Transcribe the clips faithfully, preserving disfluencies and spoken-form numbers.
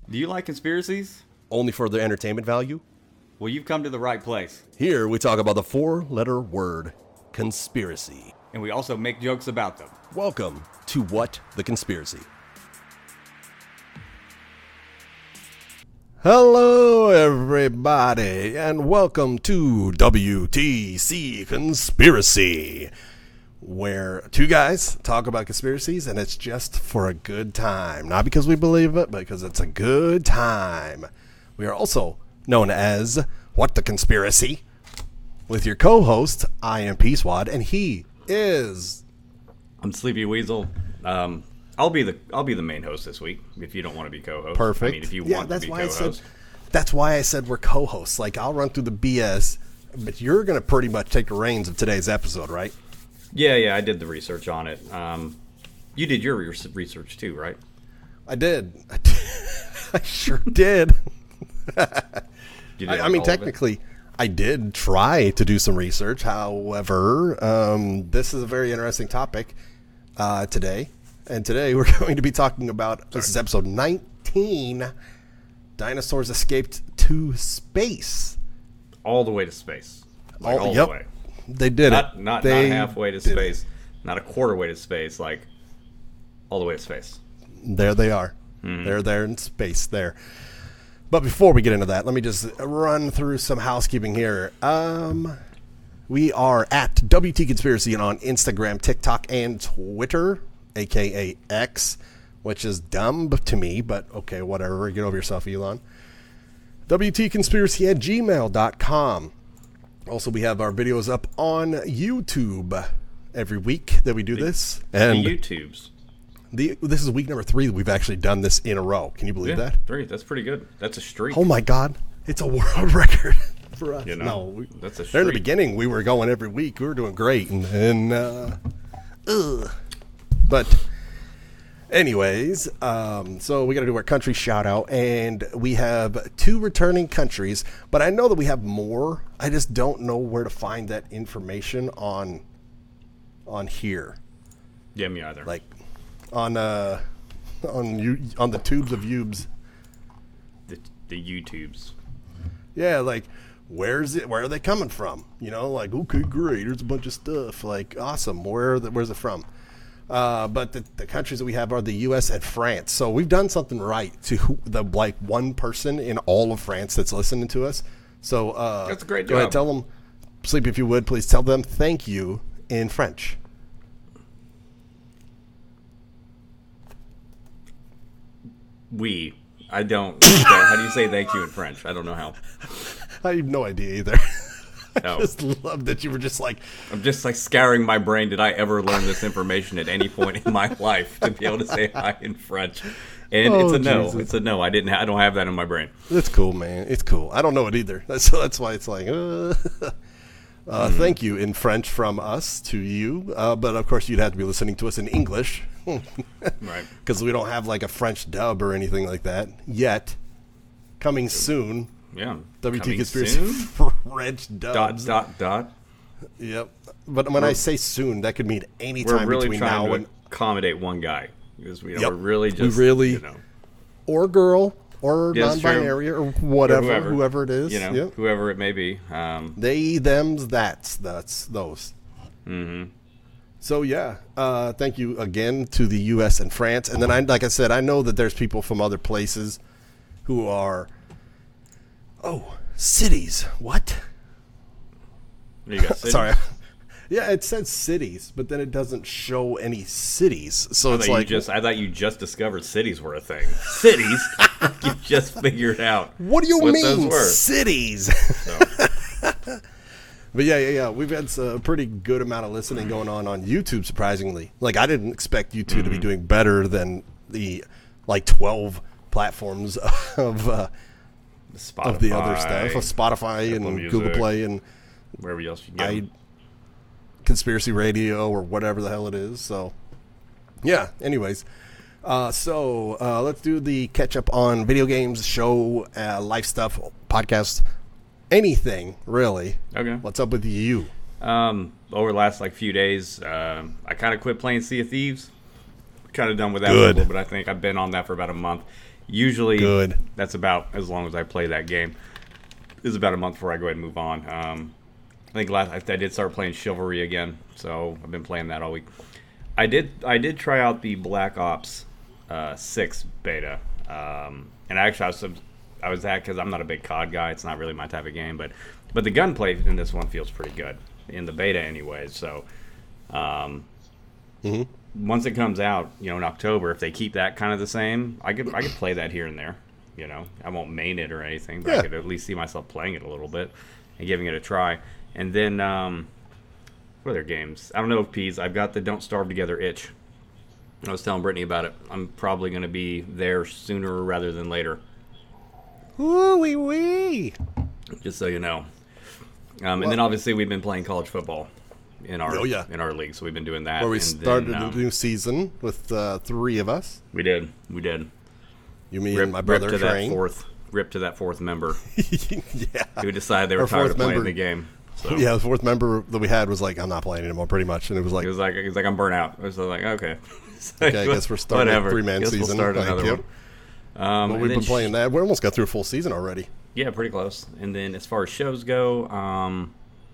Do you like conspiracies? Only for their entertainment value? Well, you've come to the right place. Here we talk about the four-letter word, conspiracy. And we also make jokes about them. Welcome to What the Conspiracy. Hello, everybody, and welcome to W T C Conspiracy, where two guys talk about conspiracies, and it's just for a good time. Not because we believe it, but because it's a good time. We are also known as What the Conspiracy, with your co-host, I am Peacewad, and he is... I'm Sleepy Weasel. Um, I'll be the I'll be the main host this week, if you don't want to be co-host. Perfect. I mean, if you yeah, want that's to be why co-host. I said, that's why I said we're co-hosts. Like, I'll run through the B S, but you're going to pretty much take the reins of today's episode, right? Yeah, yeah, I did the research on it. Um, you did your re- research too, right? I did. I, did. I sure did. You did I, like I mean, all of it? technically, I did try to do some research. However, um, this is a very interesting topic uh, today. And today we're going to be talking about, Sorry. This is episode nineteen, dinosaurs escaped to space. All the way to space. Like all, all yep, the way. They did not, it. Not, they not halfway to space. It. Not a quarter way to space. Like, all the way to space. There they are. Mm-hmm. They're there in space there. But before we get into that, let me just run through some housekeeping here. Um, we are at W T Conspiracy on Instagram, TikTok, and Twitter, a k a. X, which is dumb to me, but okay, whatever. Get over yourself, Elon. W T Conspiracy at gmail dot com. Also, we have our videos up on YouTube every week that we do the, this. And the YouTubes. The, this is week number three that we've actually done this in a row. Can you believe yeah, that? Three. That's pretty good. That's a streak. Oh my God. It's a world record for us. You know, no, we, that's a streak. There in the beginning, we were going every week. We were doing great. And, and uh, ugh. But anyways, um, so we got to do our country shout out. And we have two returning countries. But I know that we have more. I just don't know where to find that information on on here. Yeah, me either. Like, on uh on you on the tubes of Ubes. The the YouTubes. Yeah, like where's it where are they coming from? You know, like okay, great, there's a bunch of stuff. Like awesome. Where are the, where's it from? Uh, but the, the countries that we have are the U S and France. So we've done something right to the like one person in all of France that's listening to us. So uh that's a great go job. ahead, tell them, Sleepy, if you would, please tell them thank you in French. We. I don't. How do you say thank you in French? I don't know how. I have no idea either. I No. just love that you were just like... I'm just like scouring my brain. Did I ever learn this information at any point in my life to be able to say hi in French? And Oh, it's a no. Jesus. It's a no. I didn't. Ha- I don't have that in my brain. It's cool, man. It's cool. I don't know it either. That's that's why it's like, uh, uh, Mm. thank you in French from us to you. Uh, but of course, you'd have to be listening to us in English, Right. Because we don't have like a French dub or anything like that yet. Coming soon. Yeah. W T Coming Conspiracy soon? French Dot dubs. dot dot. Yep. But when I say soon, that could mean any We're time really between trying now to and accommodate one guy because we, you know, Yep. we're really We just really- you know, or girl or Yeah, it's non-binary or whatever, or whoever, whoever it is. you know, Yep. whoever it may be. Um, They, thems, that's, that's, those. mm-hmm. So, yeah, uh, thank you again to the U S and France. And then, I, like I said, I know that there's people from other places who are, oh, cities. What? You got cities? Sorry. Yeah, it says cities, but then it doesn't show any cities. So I it's thought like, you just I thought you just discovered cities were a thing. Cities? You just figured out. what do you what those mean, were. cities? So, But yeah, yeah, yeah. We've had a pretty good amount of listening going on on YouTube, surprisingly. Like, I didn't expect you two Mm-hmm. to be doing better than the, like, twelve platforms of uh, Spotify, of the other stuff. Of Spotify Apple and Music, Google Play and wherever else you get I, them. Conspiracy Radio or whatever the hell it is. So, yeah, anyways. Uh, so, uh, let's do the catch-up on video games, show, uh, life stuff, podcast, anything, really. Okay. What's up with you? Um, over the last like few days, um, I kind of quit playing Sea of Thieves. Kind of done with that Good. for a little bit. I think I've been on that for about a month. Usually, Good. that's about as long as I play that game. This is about a month before I go ahead and move on. Um, I think last I did start playing Chivalry again, so I've been playing that all week. I did I did try out the Black Ops uh, six beta, um, and actually I was I was that because I'm not a big C O D guy. It's not really my type of game, but but the gunplay in this one feels pretty good in the beta, anyways. So. Um, mm-hmm. Once it comes out, you know, in October, if they keep that kind of the same, I could I could play that here and there. You know, I won't main it or anything, but yeah. I could at least see myself playing it a little bit and giving it a try. And then, um, what other games? I don't know if P's. I've got the Don't Starve Together itch. I was telling Brittany about it. I'm probably going to be there sooner rather than later. Woo wee wee. Just so you know. Um, and then obviously we've been playing college football in our oh, yeah. in our league, so we've been doing that. Where we and started then, um, a new season with uh, three of us. We did. We did. You mean Rip, my brother rip to Train? that fourth, rip to that fourth member yeah. who decided they were Our tired fourth of playing member- the game. So Yeah, the fourth member that we had was like, I'm not playing anymore, pretty much. And it was like, it was like it was like I'm burnt out. I was like, okay, okay, I guess we're starting whatever. a three-man Guess season. We'll start Thank another you. one. Um, Well, and we've then been playing that. We almost got through a full season already. Yeah, pretty close. And then as far as shows go, um,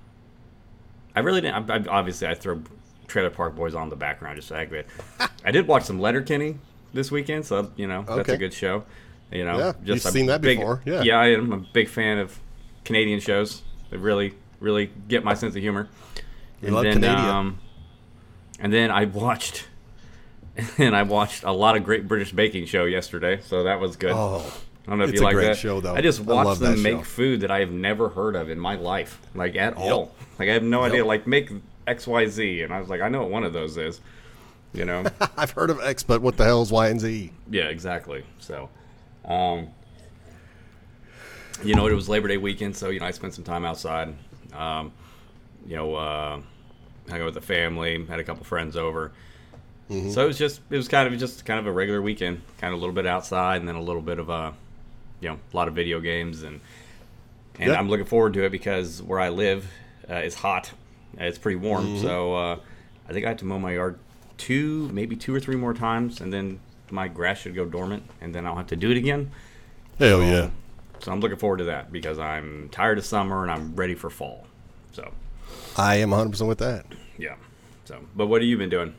I really didn't. I, I, obviously, I throw Trailer Park Boys on the background just to heck with it. I did watch some Letterkenny this weekend, so you know that's Okay. a good show. You know, Yeah, just you've a seen that big, before, yeah. yeah, I am a big fan of Canadian shows. They really, really get my sense of humor. We love Canada. Um, and then I watched, and I watched a lot of Great British Baking Show yesterday, so that was good. Oh, I don't know if it's you a like great that. show, though. I just I watched love them that make show. food that I have never heard of in my life, like at Yep. all. Like I have no Yep. idea. Like make X Y Z, and I was like, I know what one of those is. You know? I've heard of X, but what the hell is Y and Z? Yeah, exactly. So, um, you know, it was Labor Day weekend, so you know I spent some time outside. Um, you know, uh, hung out with the family, had a couple friends over. Mm-hmm. So it was just it was kind of just kind of a regular weekend, kind of a little bit outside, and then a little bit of a, you know, a lot of video games, and and Yeah. I'm looking forward to it because where I live uh, is hot, uh, it's pretty warm, Mm-hmm. so uh, I think I have to mow my yard two, maybe two or three more times, and then my grass should go dormant, and then I'll have to do it again. Hell yeah. So I'm looking forward to that because I'm tired of summer and I'm ready for fall. So I am one hundred percent with that. yeah. So, but what have you been doing?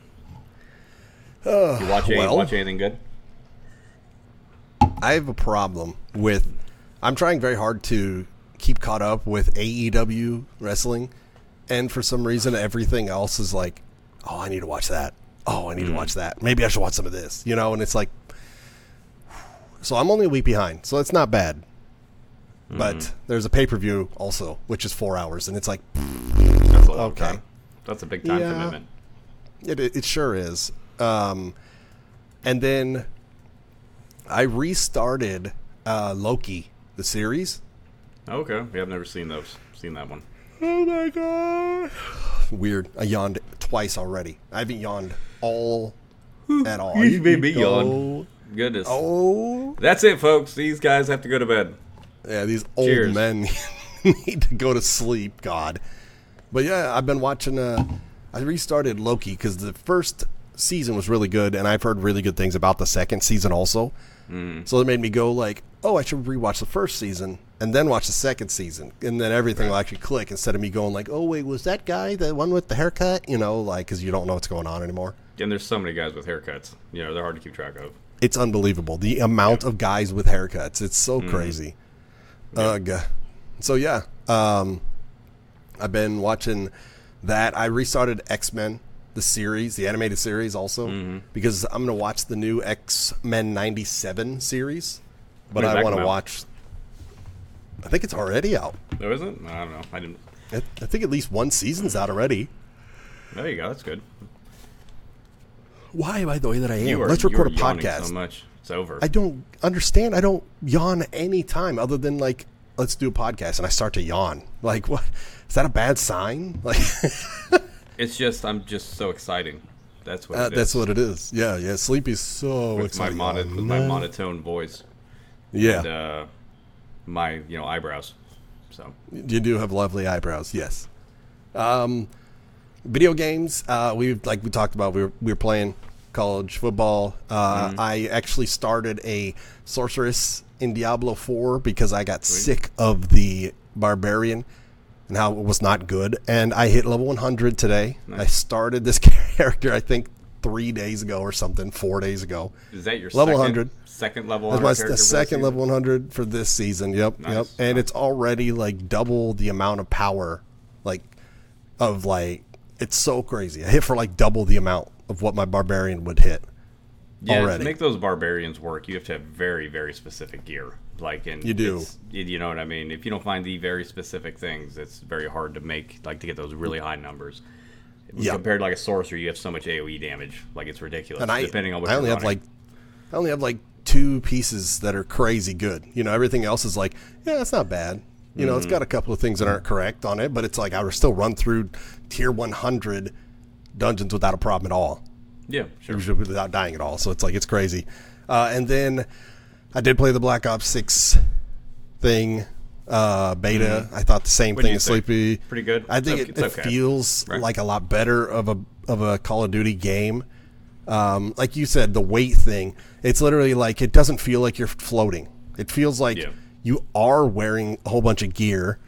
Uh, You watch, any, well, watch anything good? I have a problem with. I'm trying very hard to keep caught up with A E W wrestling, and for some reason, everything else is like, oh, I need to watch that. Oh, I need Mm. to watch that. Maybe I should watch some of this. You know, and it's like, so I'm only a week behind, so it's not bad. Mm. But there's a pay per view also, which is four hours, and it's like, That's a long okay. time. That's a big time Yeah. commitment. It, it, it sure is. Um, and then I restarted uh, Loki, the series. Okay, yeah, I've never seen those. Seen that one. Oh my god! Weird. I yawned twice already. I haven't yawned all at all. You made me Oh. yawn. Goodness. Oh. That's it, folks. These guys have to go to bed. Yeah, these old Cheers. men need to go to sleep. God. But yeah, I've been watching. Uh, I restarted Loki because the first season was really good, and I've heard really good things about the second season also. Mm. So it made me go like, oh, I should rewatch the first season and then watch the second season, and then everything will actually click instead of me going like, oh wait, was that guy the one with the haircut? You know, like because you don't know what's going on anymore. And there's so many guys with haircuts. You know, they're hard to keep track of. It's unbelievable the amount of guys with haircuts. It's so crazy. Ugh. So yeah, um, I've been watching that. I restarted X-Men, the series, the animated series also, because I'm going to watch the new X-Men ninety-seven series, but When's I that want come to out? watch. I think it's already out. Oh, is it? I don't know. I didn't. I, I think at least one season's out already. There you go. That's good. Why am I the way that I am? You are, Let's you record are a yawning podcast. so much. It's over. I don't understand. I don't yawn any time other than like, let's do a podcast, and I start to yawn. Like, what? Is that a bad sign? Like, It's just, I'm just so exciting. That's what uh, it is. that's what it is. Yeah, yeah. Sleep is so with my, exciting. mono, with my monotone voice. Yeah, And uh, my, you know, eyebrows. So, you do have lovely eyebrows. Yes. Um, video games. Uh, we like we talked about. We were we were playing college football. Uh, Mm-hmm. I actually started a sorceress in Diablo four because I got Sweet. sick of the barbarian and how it was not good. And I hit level one hundred today. Nice. I started this character, I think, three days ago or something, four days ago. Is that your Level second, one hundred. second level That's one my hundred character the for this second season? level one hundred for this season. Yep, Nice. yep. And it's already like double the amount of power, like of like it's so crazy. I hit for like double the amount of what my barbarian would hit. Yeah, already. to make those barbarians work, you have to have very, very specific gear. Like, and You do. it's- You, you know what I mean? If you don't find the very specific things, it's very hard to make, like, to get those really high numbers. Yeah. Compared to like a sorcerer, you have so much A O E damage, like it's ridiculous. And I, depending on what I you're only have running. like, I only have like two pieces that are crazy good. You know, everything else is like, yeah, it's not bad. You know, Mm-hmm. it's got a couple of things that aren't correct on it, but it's like I would still run through tier one hundred dungeons without a problem at all. yeah, sure. Usually without dying at all. So it's like it's crazy. Uh, and then I did play the Black Ops six thing uh, beta. I thought the same What'd thing you as think? Sleepy. Pretty good? I think It's it, okay. it feels Right. like a lot better of a of a Call of Duty game. Um, like you said, the weight thing. It's literally like it doesn't feel like you're floating. It feels like Yeah. you are wearing a whole bunch of gear.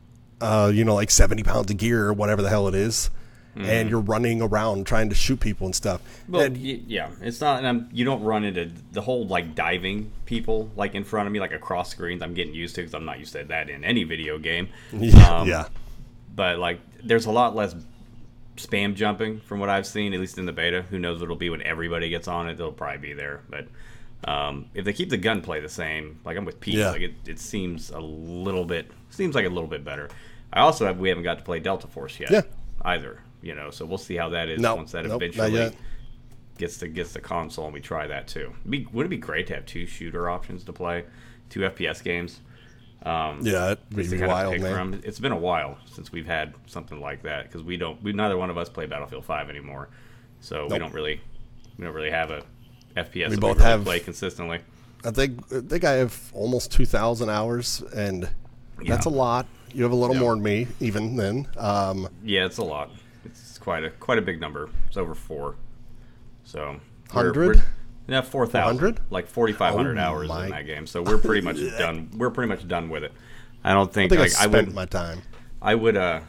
Uh, you know, like seventy pounds of gear or whatever the hell it is. And you're running around trying to shoot people and stuff. Well, And- y- yeah, it's not. And I'm, you don't run into the whole like diving people like in front of me, like across screens. I'm getting used to because I'm not used to that in any video game. yeah, Um, yeah. But like, there's a lot less spam jumping from what I've seen, at least in the beta. Who knows what it'll be when everybody gets on it? They'll probably be there. But um, if they keep the gunplay the same, like I'm with Pete, Yeah. like it, it seems a little bit seems like a little bit better. I also have we haven't got to play Delta Force yet Yeah. either. You know, so we'll see how that is No, once that nope, not eventually yet. gets to gets the console and we try that too. It'd be, wouldn't it be great to have two shooter options to play, two F P S games? Um, Yeah, it'd just to be kind of wild, pick man. from. It's been a while since we've had something like that because we don't. We neither one of us play Battlefield five anymore, so we Nope. don't really we don't really have a F P S We that both we really have- play consistently. I think I think I have almost two thousand hours, and that's a Yeah. lot. You have a little Yeah. more than me, even then. Um, Yeah, it's a lot. It's quite a quite a big number. It's over four. So Hundred? Yeah, four thousand. hundred? Like forty five hundred Oh hours my- in that game. So we're pretty much done. We're pretty much done with it. I don't I think, think I like I, spent would. my time. I would. Uh,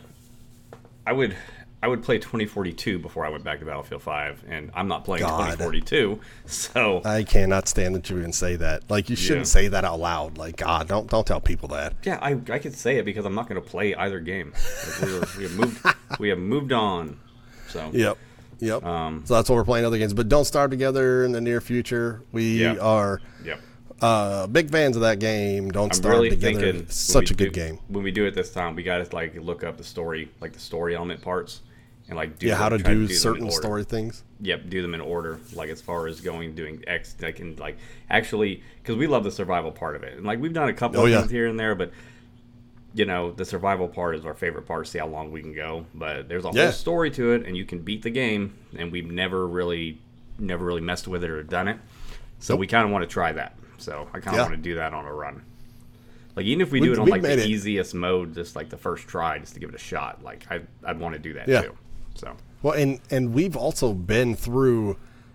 I would. I would play twenty forty-two before I went back to Battlefield five, and I'm not playing God. twenty forty-two. So I cannot stand that you even say that. Like you shouldn't Yeah. say that out loud. Like God, don't don't tell people that. yeah, I I could say it because I'm not going to play either game. Like, we, were, we have moved. We have moved on. So Yep. Yep. Um, so that's what we're playing other games, but don't start together in the near future. We Yeah. are Yep. uh, big fans of that game. Don't I'm start really together. thinking It's when such we a good do- game. When we do it this time, we got to like look up the story, like the story element parts, and like do Yeah, how to try do them in certain order. story things. Yep, do them in order, like as far as going doing X, like and like actually, because we love the survival part of it, and like we've done a couple Oh, of yeah. things here and there, but you know the survival part is our favorite part. See how long we can go, but there's a Yeah. whole story to it, and you can beat the game, and we've never really, never really messed with it or done it, so Nope. we kind of want to try that. So I kind of Yeah. want to do that on a run. Like even if we We- do it on we like the made it. easiest mode, just like the first try, just to give it a shot, like I I'd want to do that Yeah. too. So Well, and and we've also been through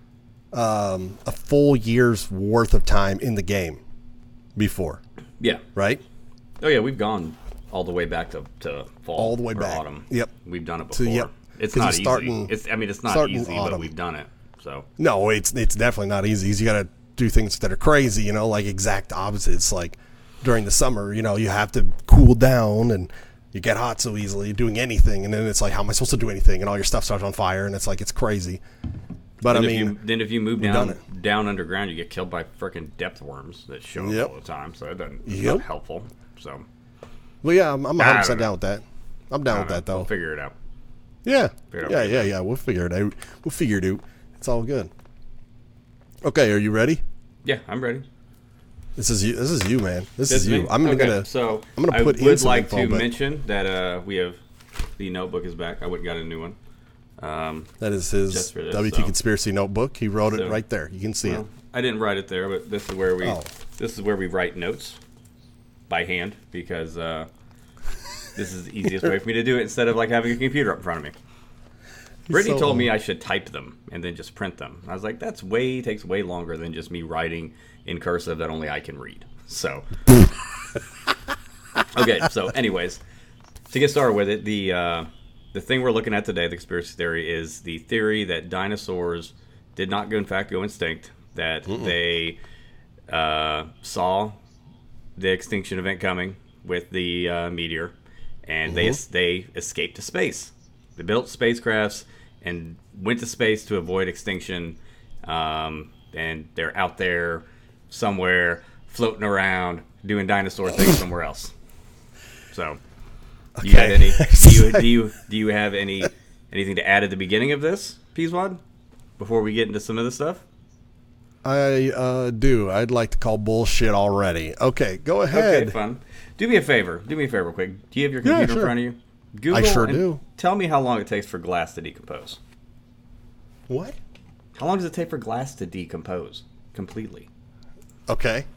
um, a full year's worth of time in the game before, yeah. right? Oh yeah, we've gone all the way back to, to fall, All the way or back. autumn. Yep. we've done it So, before. yep. It's 'Cause not it's easy. starting- it's I mean, it's not starting easy, but autumn. we've done it. So No, it's it's definitely not easy. You got to do things that are crazy, you know, like exact opposites. Like during the summer, you know, you have to cool down and you get hot so easily doing anything, and then it's like, how am I supposed to do anything? And all your stuff starts on fire, and it's like it's crazy. But then I if mean, you, then if you move done down it. down underground, you get killed by freaking depth worms that show Yep. up all the time. So it doesn't. It's Yep. not helpful. So well, yeah, I'm, I'm I one hundred don't percent know. down with that. I'm down I with don't that know. though. We'll figure it out. Yeah, Figure it out yeah, later. yeah, yeah. We'll figure it out. We'll figure it out. It's all good. Okay, are you ready? Yeah, I'm ready. This is you. This is you, man. This That's is you. me? I'm okay, gonna. So I'm gonna put I in would some like info, to but- mention that uh, we have the notebook is back. I went and got a new one. Um, That is his Just for this, W T so- Conspiracy notebook. He wrote it So- right there. You can see well, it. I didn't write it there, but this is where we Oh. this is where we write notes by hand because uh, this is the easiest way for me to do it instead of like having a computer up in front of me. Brittany so told old. me I should type them and then just print them. I was like, that's way takes way longer than just me writing in cursive that only I can read. So, okay. So, anyways, to get started with it, the uh, the thing we're looking at today, the conspiracy theory, is the theory that dinosaurs did not go, in fact, go extinct. That Mm-mm. they uh, saw the extinction event coming with the uh, meteor, and mm-hmm. they they escaped to space. They built spacecrafts and went to space to avoid extinction, um, and they're out there somewhere floating around doing dinosaur things somewhere else. So, do you okay. have any? Do you do you do you have any anything to add at the beginning of this, Peaswad, before we get into some of this stuff? I uh, do. I'd like to call bullshit already. Okay, go ahead. Okay, fun. Do me a favor. Do me a favor, real quick. Do you have your computer yeah, sure. in front of you? Google I sure and do. Tell me how long it takes for glass to decompose. What? How long does it take for glass to decompose completely? Okay.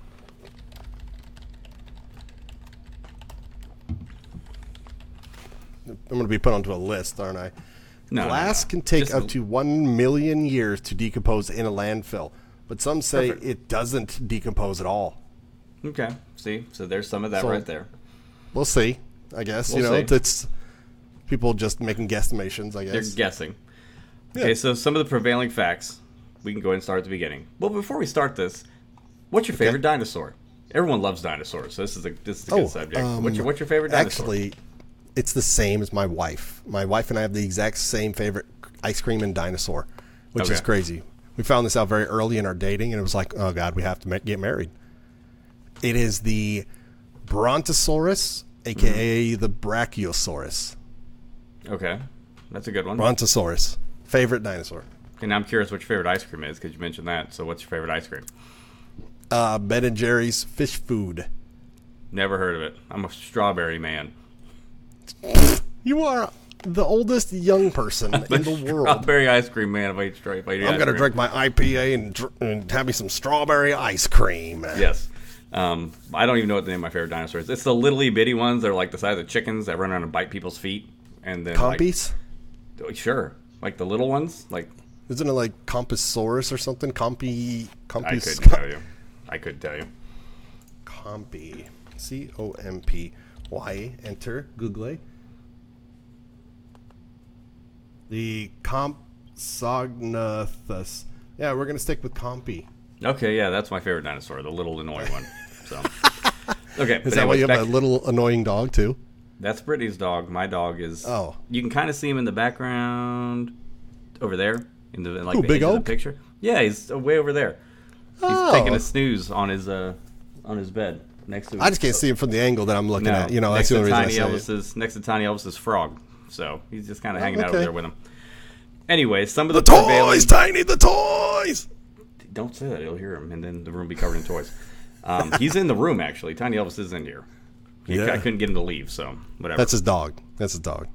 I'm going to be put onto a list, aren't I? No, Glass no, no. can take Just up a- to one million years to decompose in a landfill, but some say Perfect. it doesn't decompose at all. Okay. See, so there's some of that So- right there. We'll see, I guess. We'll you know, see. it's people just making guesstimations, I They're guess. guessing. Yeah. Okay, so some of the prevailing facts. We can go ahead and start at the beginning. Well, before we start this, what's your favorite dinosaur? Everyone loves dinosaurs, so this is a this is a good Oh, subject. um, what's your what's your favorite dinosaur? Actually, it's the same as my wife. My wife and I have the exact same favorite ice cream and dinosaur, which is Okay. crazy. We found this out very early in our dating, and it was like, oh, God, we have to ma- get married. It is the Brontosaurus, a k a Mm-hmm. the Brachiosaurus. Okay, that's a good one. Brontosaurus. Favorite dinosaur. And I'm curious what your favorite ice cream is because you mentioned that. So what's your favorite ice cream? Uh, Ben and Jerry's fish food. Never heard of it. I'm a strawberry man. You are the oldest young person in the world. Strawberry ice cream man. If I eat straight, if I eat I'm ice going to cream. drink my I P A and, dr- and have me some strawberry ice cream. Yes. Um, I don't even know what the name of my favorite dinosaur is. It's the little bitty ones that are like the size of chickens that run around and bite people's feet. And then Compies? Like, sure. Like the little ones. Like Isn't it like Compassaurus or something? Compy. I Compy. couldn't tell you. I couldn't tell you. Compy. C O M P Y. Enter. Google. The Compsognathus. Yeah, we're going to stick with Compy. Okay, yeah, that's my favorite dinosaur, the little annoying one. So, okay, Is but that why anyways, you have back- a little annoying dog, too? that's Brittany's dog. My dog is. Oh. You can kind of see him in the background, over there, in the like Ooh, the Big edge of the Oak? picture. Yeah, he's way over there. He's Oh. taking a snooze on his uh on his bed next to. I just can't see him from the angle that I'm looking No, at. You know, next that's the to only reason Tiny I say it. Elvis's next to Tiny Elvis's frog. So he's just kind of Oh, hanging out over okay. there with him. Anyway, some of The the, prevailing. toys, Tiny, the toys! Don't say that; he'll hear him, and then the room will be covered in toys. Um, he's in the room actually. Tiny Elvis is in here. He, Yeah. I couldn't get him to leave, so whatever. That's his dog. That's his dog.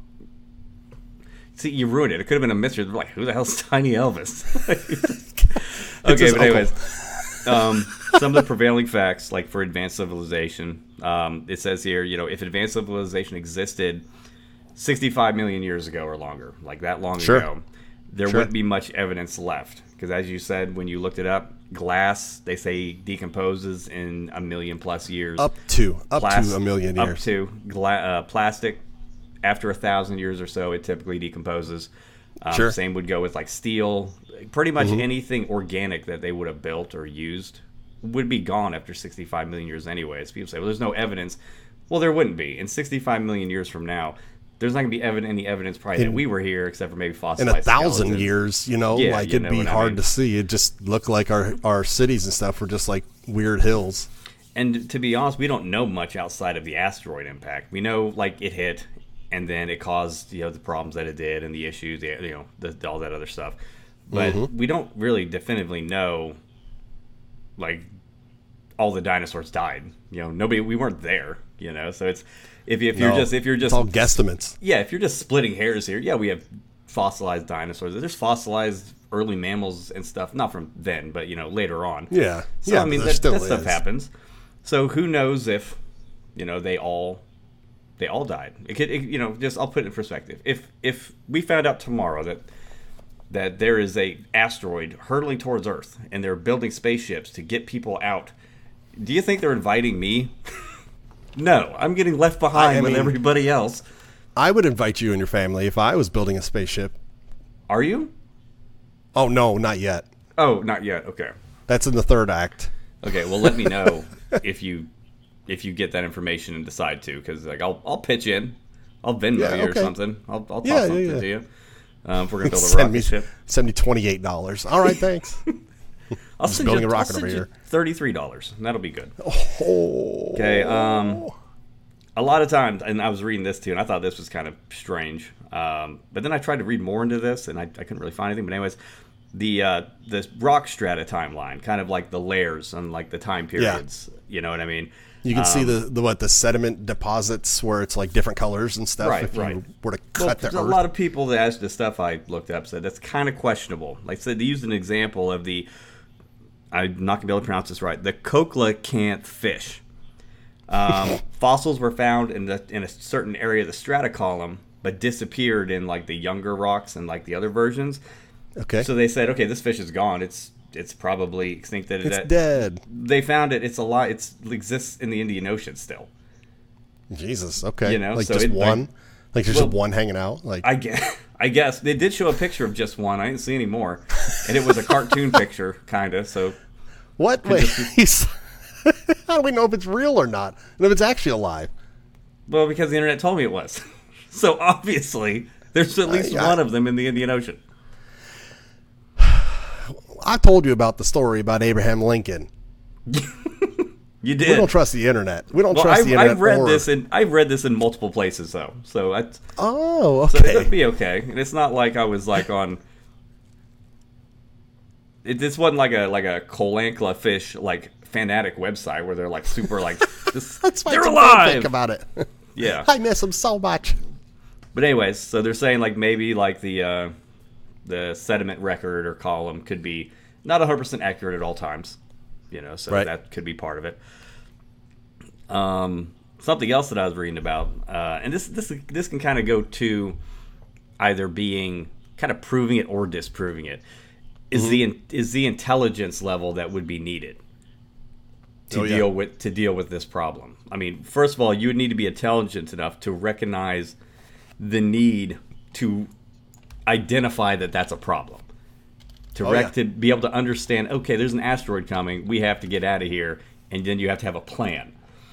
See, you ruined it. It could have been a mystery. They're like, who the hell's Tiny Elvis? It's okay, his but uncle. anyways, um, some of the prevailing facts, like for advanced civilization, um, it says here, you know, if advanced civilization existed sixty-five million years ago or longer, like that long Sure. ago, there Sure. wouldn't be much evidence left. Because as you said, when you looked it up, glass, they say, decomposes in a million plus years. Up to. Up Plas- to a million Up years. to gla- uh, plastic, after a thousand years or so, it typically decomposes. Um, Sure. Same would go with like steel. Pretty much Mm-hmm. anything organic that they would have built or used would be gone after sixty-five million years anyways. People say, well, there's no evidence. Well, there wouldn't be. In sixty-five million years from now, there's not going to be evident, any evidence probably In- that we were here, except for maybe In fossilized a thousand skeletons. years, you know, Yeah, like you it'd know be what I hard mean. to see. It just looked like our, our cities and stuff were just like weird hills. And to be honest, we don't know much outside of the asteroid impact. We know like it hit, and then it caused you know the problems that it did, and the issues, the, you know, the, all that other stuff. But Mm-hmm. we don't really definitively know, like, all the dinosaurs died. You know, nobody, we weren't there. You know, so it's if you, if you're No, just if you're It's just all guesstimates. yeah, if you're just splitting hairs here, yeah, we have fossilized dinosaurs. There's fossilized early mammals and stuff, not from then, but you know later on. Yeah. So yeah, I mean there that, still that stuff is. happens. So who knows if you know they all they all died? It could it, you know just I'll put it in perspective. If if we found out tomorrow that that there is a asteroid hurtling towards Earth, and they're building spaceships to get people out. Do you think they're inviting me? No, I'm getting left behind I with mean, everybody else. I would invite you and your family if I was building a spaceship. Are you? Oh, no, not yet. Oh, not yet. Okay. That's in the third act. Okay, well, let me know if you if you get that information and decide to, because like I'll I'll pitch in, I'll Venmo yeah, you okay. or something. I'll I'll toss yeah, something yeah, yeah. to you. Um, if we're gonna build a send rocket me, ship, send me twenty eight dollars. All right, thanks. I'll send building you, a rocket I'll over here. Thirty three dollars. That'll be good. Oh. Okay. Um, a lot of times, and I was reading this too, and I thought this was kind of strange. Um, but then I tried to read more into this, and I, I couldn't really find anything. But anyways, the uh, the rock strata timeline, kind of like the layers and like the time periods. Yeah. You know what I mean? You can um, see the, the what the sediment deposits where it's like different colors and stuff. Right, if you right. were to cut well, the a earth. lot of people that asked the stuff I looked up said that's kind of questionable. Like I said, they used an example of the, I'm not gonna be able to pronounce this right, the coelacanth fish. Um, fossils were found in the in a certain area of the strata column, but disappeared in like the younger rocks and like the other versions. Okay. So they said, okay, this fish is gone. It's it's probably extinct. That It's that, dead. They found it. It's a lot. It's it exists in the Indian Ocean still. Jesus. Okay. You know, like so just it, one. Like, like there's well, just one hanging out. Like I guess. I guess they did show a picture of just one. I didn't see any more, and it was a cartoon picture, kind of. So what? Wait. He's, how do we know if it's real or not, and if it's actually alive? Well, because the internet told me it was. So obviously, there's at least I, I, one of them in the Indian Ocean. I told you about the story about Abraham Lincoln. You did. We don't trust the internet. We don't well, trust I've, the internet. I've read or... this in I've read this in multiple places though. So I. Oh, okay. So it'd be okay, and it's not like I was like on. It, this wasn't like a like a Colancla fish like fanatic website where they're like super like this, That's why they're it's alive. Think about it. Yeah, I miss them so much. But anyways, so they're saying like maybe like the uh, the sediment record or column could be not one hundred percent accurate at all times, you know, so right. that could be part of it. Um, something else that I was reading about, uh, and this this this can kind of go to either being kind of proving it or disproving it. Is mm-hmm. the is the intelligence level that would be needed to oh, deal yeah. with to deal with this problem? I mean, first of all, you would need to be intelligent enough to recognize the need to identify that that's a problem. To, oh, rec- yeah. to be able to understand, okay, there's an asteroid coming, we have to get out of here, and then you have to have a plan.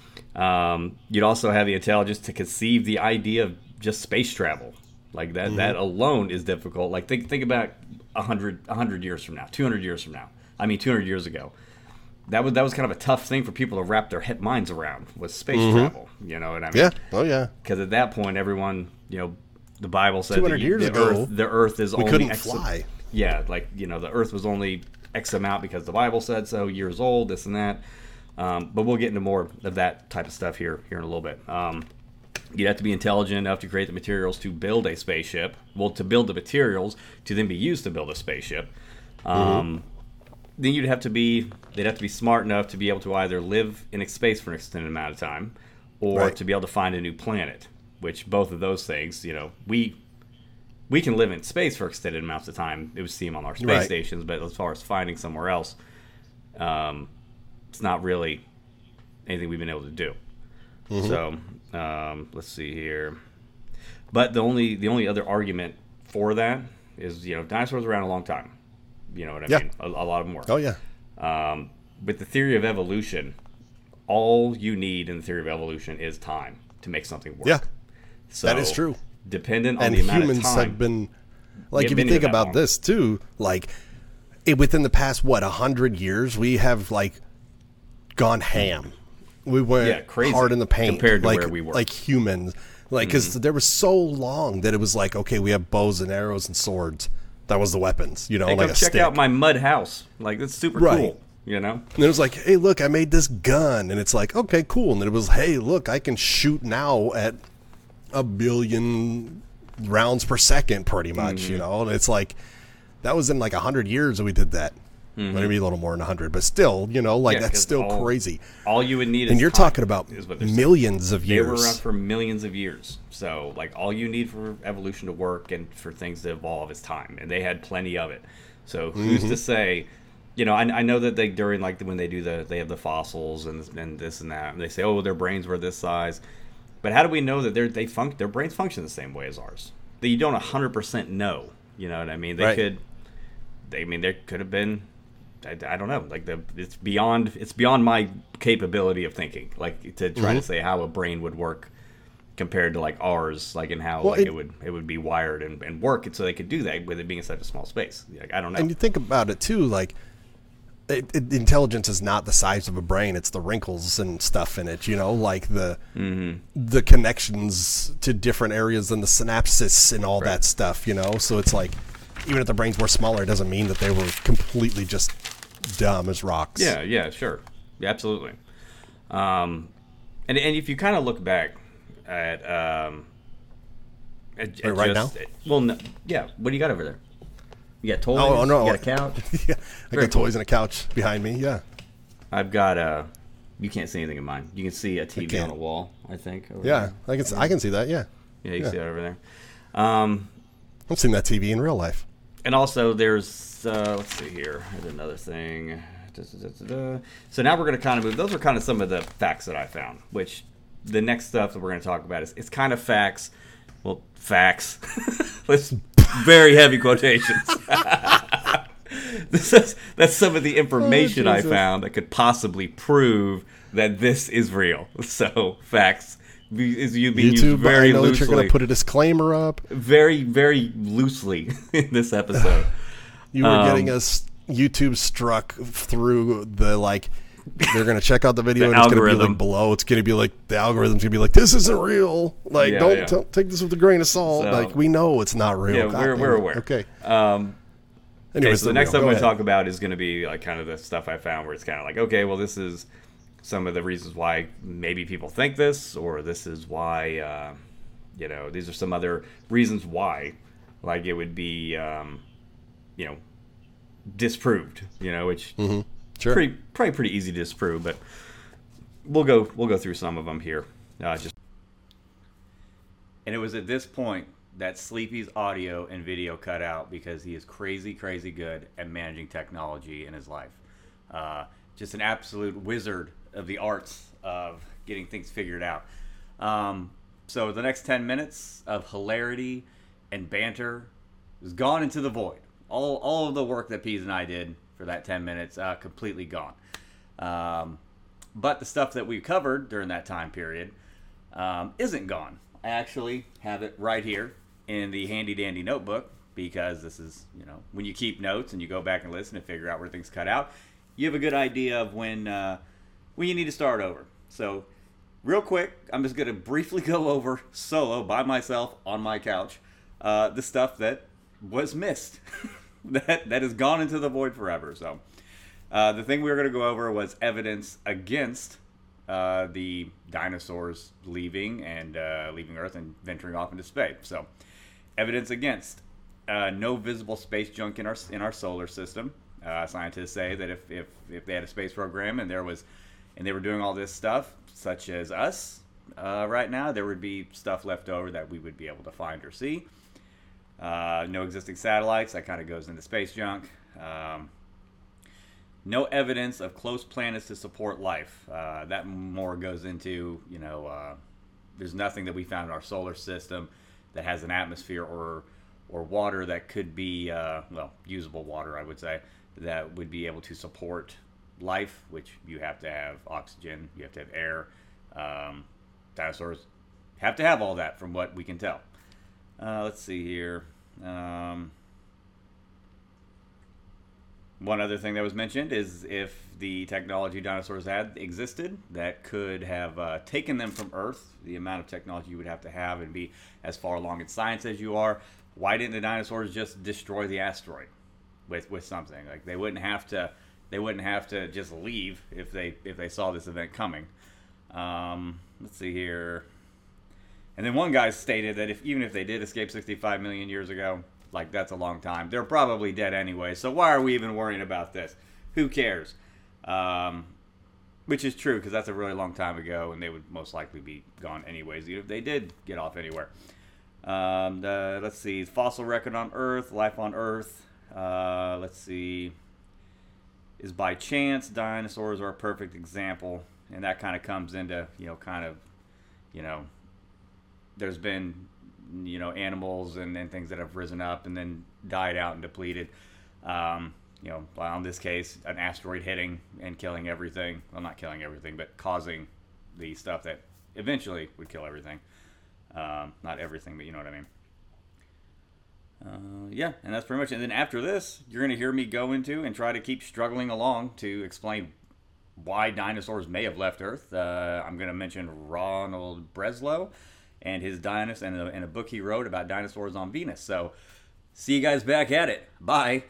Um, you'd also have the intelligence to conceive the idea of just space travel. Like that, mm-hmm. that alone is difficult. Like think think about a hundred, a hundred years from now, two hundred years from now. I mean, two hundred years ago. That was that was kind of a tough thing for people to wrap their head minds around was space mm-hmm. travel. You know what I mean? Yeah. Oh yeah. Because at that point, everyone, you know, the Bible said two hundred that years the ago, Earth, the Earth is we only couldn't X, fly. Yeah, like you know, the Earth was only X amount because the Bible said so. Years old, this and that. Um, but we'll get into more of that type of stuff here here in a little bit. Um, you'd have to be intelligent enough to create the materials to build a spaceship. Well, to build the materials to then be used to build a spaceship. Um, mm-hmm. Then you'd have to be they'd have to be smart enough to be able to either live in space for an extended amount of time, or right. to be able to find a new planet. Which both of those things, you know, we we can live in space for extended amounts of time. It would seem on our space right. stations, but as far as finding somewhere else, um, it's not really anything we've been able to do. Mm-hmm. So um, let's see here. But the only the only other argument for that is, you know, dinosaurs were around a long time. You know what I yeah. mean? A, a lot of them were. Oh yeah. Um, with the theory of evolution, all you need in the theory of evolution is time to make something work. Yeah. So, that is true. Dependent on and the amount humans of time, have been like if been you think about long. this too, like it, within the past what a hundred years, we have like gone ham. We went yeah, crazy hard in the paint compared to like, where we were. like humans, like because mm-hmm. there was so long that it was like okay, we have bows and arrows and swords. That was the weapons, you know, hey, like go a check stick. out my mud house. Like it's super right. cool. You know, and it was like, hey, look, I made this gun, and it's like, okay, cool. And then it was, hey, look, I can shoot now at a billion rounds per second, pretty much, mm-hmm. you know. And it's like that was in like a hundred years that we did that. Mm-hmm. Maybe a little more than one hundred, but still, you know, like yeah, that's still all, crazy. All you would need is And you're time, talking about millions saying. of years. They were around for millions of years. So, like, all you need for evolution to work and for things to evolve is time. And they had plenty of it. So, who's mm-hmm. to say, you know, I, I know that they, during, like, when they do the, they have the fossils and, and this and that, and they say, oh, their brains were this size. But how do we know that they're, they func- their brains function the same way as ours? That you don't one hundred percent know. You know what I mean? They right. could, they, I mean, there could have been, I, I don't know. Like the, it's beyond it's beyond my capability of thinking. Like to try mm-hmm. to say how a brain would work compared to like ours, like and how well, like it, it would it would be wired and, and work, so they could do that with it being in such a small space. Like I don't know. And you think about it too, like it, it, intelligence is not the size of a brain; it's the wrinkles and stuff in it. You know, like the mm-hmm. the connections to different areas and the synapses and all right. that stuff. You know, so it's like. Even if the brains were smaller, it doesn't mean that they were completely just dumb as rocks. Yeah, yeah, sure. Yeah, absolutely. Um, and and if you kind of look back at... Um, at, at right just, now? Well, no, yeah. What do you got over there? You got toys? Oh, oh no. You got a couch? yeah, I Very got cool. toys and a couch behind me, yeah. I've got a... You can't see anything in mine. You can see a T V on a wall, I think. Over yeah, there. I can, I can see that, yeah. Yeah, you yeah. can see that over there. Um, I've seen that T V in real life. And also, there's, uh, let's see here, there's another thing. Da, da, da, da. So now we're going to kind of move, those are kind of some of the facts that I found, which the next stuff that we're going to talk about is, it's kind of facts, well, facts, with very heavy quotations. this is, that's some of the information oh, I found that could possibly prove that this is real. So, facts. Is you being YouTube, used very I know loosely. That you're going to put a disclaimer up. Very, very loosely in this episode. You were um, getting us YouTube struck through the, like, they're going to check out the video the and algorithm. It's going to be, like, below. It's going to be, like, the algorithm's going to be like, this isn't real. Like, yeah, don't, yeah. don't take this with a grain of salt. So, like, we know it's not real. Yeah, God, we're, we're aware. Okay. Um, Anyways, okay, so the next stuff I'm going to talk ahead. about is going to be, like, kind of the stuff I found where it's kind of like, okay, well, this is some of the reasons why maybe people think this, or this is why, uh, you know, these are some other reasons why, like it would be, um, you know, disproved, you know, which mm-hmm. sure. pretty, probably pretty easy to disprove, but we'll go, we'll go through some of them here. Uh, just. And it was at this point that Sleepy's audio and video cut out because he is crazy, crazy good at managing technology in his life. Uh, just an absolute wizard of the arts of getting things figured out. Um, so the next ten minutes of hilarity and banter is gone into the void. All all of the work that Pease and I did for that ten minutes, uh, completely gone. Um, but the stuff that we covered during that time period um, isn't gone. I actually have it right here in the handy dandy notebook because this is, you know, when you keep notes and you go back and listen and figure out where things cut out, you have a good idea of when uh, when you need to start over. So real quick, I'm just going to briefly go over solo by myself on my couch uh, the stuff that was missed, that that has gone into the void forever. So uh, the thing we were going to go over was evidence against uh, the dinosaurs leaving and uh, leaving Earth and venturing off into space. So evidence against uh, no visible space junk in our in our solar system. Uh, scientists say that if, if, if they had a space program and there was and they were doing all this stuff, such as us uh, right now, there would be stuff left over that we would be able to find or see. Uh, no existing satellites. That kind of goes into space junk. Um, no evidence of close planets to support life. Uh, that more goes into, you know, uh, there's nothing that we found in our solar system that has an atmosphere or or water that could be, uh, well, usable water, I would say, that would be able to support life, which you have to have oxygen, you have to have air. Um, dinosaurs have to have all that from what we can tell. Uh, let's see here. Um, one other thing that was mentioned is if the technology dinosaurs had existed, that could have uh, taken them from Earth, the amount of technology you would have to have and be as far along in science as you are. Why didn't the dinosaurs just destroy the asteroid with, with something? Like they wouldn't have to they wouldn't have to just leave if they if they saw this event coming. Um, let's see here. And then one guy stated that if even if they did escape sixty-five million years ago, Like, that's a long time. They're probably dead anyway, so why are we even worrying about this? Who cares? Um, which is true, because that's a really long time ago, and they would most likely be gone anyways, even if they did get off anywhere. Um, the, let's see, fossil record on Earth, life on Earth. Uh, let's see, is by chance. Dinosaurs are a perfect example, and that kind of comes into, you know, kind of, you know, there's been, you know, animals and, and things that have risen up and then died out and depleted. Um, you know, well, in this case, an asteroid hitting and killing everything. Well, not killing everything, but causing the stuff that eventually would kill everything. Um, not everything, but you know what I mean. Uh, yeah, and that's pretty much it. And then after this, you're going to hear me go into and try to keep struggling along to explain why dinosaurs may have left Earth. Uh, I'm going to mention Ronald Breslow and his dinosaurs and a, and a book he wrote about dinosaurs on Venus. So, see you guys back at it. Bye.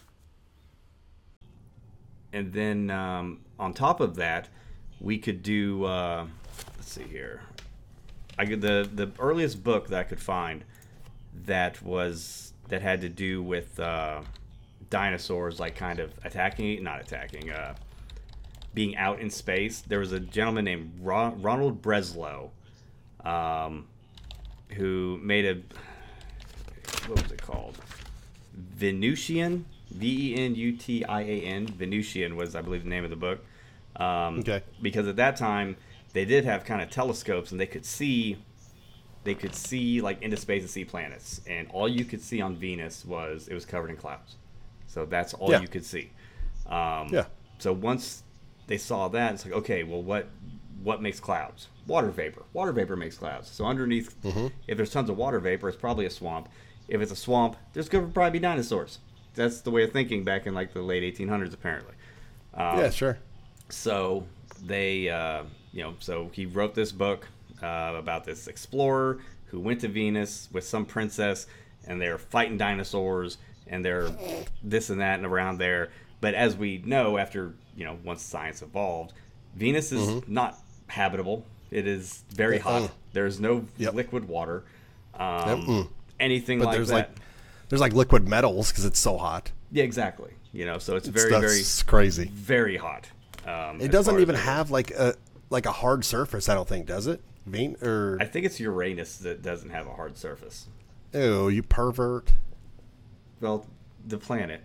And then um, on top of that, we could do. Uh, let's see here. I could, the the earliest book that I could find that was that had to do with uh, dinosaurs, like kind of attacking, not attacking, uh, being out in space. There was a gentleman named Ron, Ronald Breslow, um, who made a, what was it called? Venusian, V E N U T I A N. Venusian was, I believe, the name of the book. Um, Okay. Because at that time, they did have kind of telescopes, and they could see, they could see like into space and see planets. And all you could see on Venus was it was covered in clouds. So that's all Yeah. you could see. Um, Yeah. So once they saw that, it's like, okay, well, what what makes clouds? Water vapor. Water vapor makes clouds. So underneath, Mm-hmm. if there's tons of water vapor, it's probably a swamp. If it's a swamp, there's going to probably be dinosaurs. That's the way of thinking back in like the late eighteen hundreds, apparently. Um, Yeah, sure. So they, uh, you know, so he wrote this book uh, about this explorer who went to Venus with some princess, and they're fighting dinosaurs, and they're this and that and around there. But as we know, after, you know, once science evolved, Venus is Mm-hmm. not habitable. It is very Uh-uh. hot. There's no Yep. liquid water. Um, Yep. Mm. Anything But like there's that. like there's like liquid metals because it's so hot. Yeah, exactly. You know, so it's It's, very, that's very, crazy. very hot. Um, It as doesn't far as even I know. have like a like a hard surface. I don't think, does it? Vein or I think it's Uranus that doesn't have a hard surface. ew, you pervert. Well, the planet.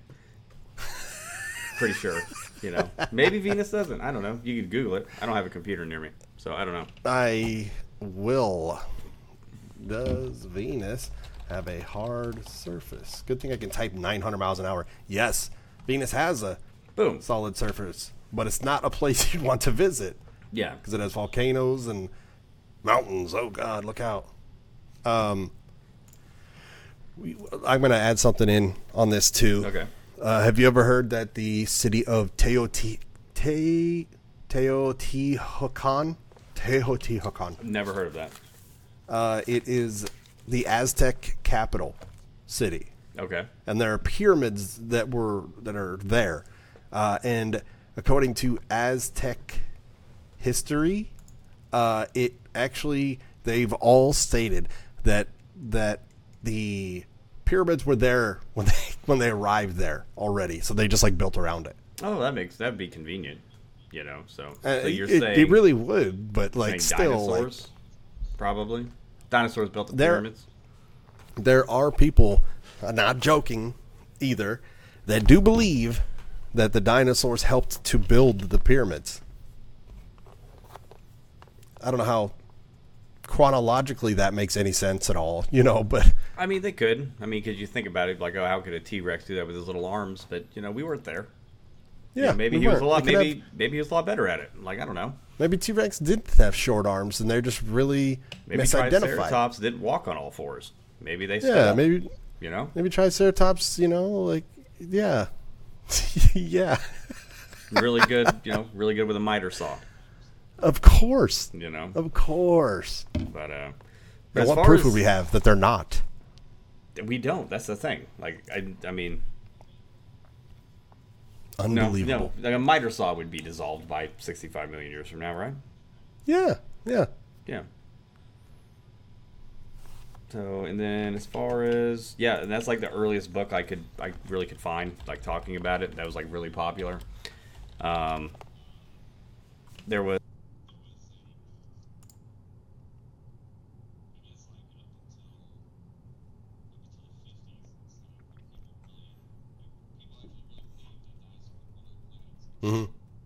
Pretty sure. You know, maybe Venus doesn't. I don't know. You could Google it. I don't have a computer near me, so I don't know. I will. Does Venus have a hard surface? Good thing I can type nine hundred miles an hour. Yes, Venus has a Boom. solid surface, but it's not a place you'd want to visit Yeah. because it has volcanoes and mountains. Oh God, look out! Um, we, I'm going to add something in on this too. Okay. Uh, have you ever heard that the city of Teoti, Te, Teotihuacan, Teotihuacan, I've never heard of that. uh, it is the Aztec capital city, Okay. and there are pyramids that were that are there, uh, and according to Aztec history, uh, it actually they've all stated that that the pyramids were there when they when they arrived there already, so they just like built around it. Oh, that makes that'd be convenient. You know, so, Uh, so you're it, saying it really would, but like saying still, like, dinosaurs, probably dinosaurs built the There- pyramids. there are people, uh, not joking either, that do believe that the dinosaurs helped to build the pyramids. I don't know how chronologically that makes any sense at all, you know, but I mean, they could. I mean, because you think about it, like, oh, how could a T Rex do that with his little arms? But you know, we weren't there. yeah, You know, maybe we he was weren't. a lot. We could Maybe have- maybe he was a lot better at it. Like, I don't know. maybe T-Rex did have short arms and they're just really Maybe misidentified. Triceratops didn't walk on all fours. Maybe they. Yeah, stole, maybe You know, maybe Triceratops, you know, like yeah. yeah. really good. You know, really good with a miter saw. Of course. You know, Of course. but uh, Now, but as what far proof as, would we have that they're not? We don't. That's the thing. Like, I, I mean, no, Unbelievable. no. Like a miter saw would be dissolved by sixty-five million years from now, right? Yeah, yeah. Yeah. So, and then as far as yeah, and that's like the earliest book I could I really could find like talking about it. That was like really popular. Um, there was. Mm-hmm.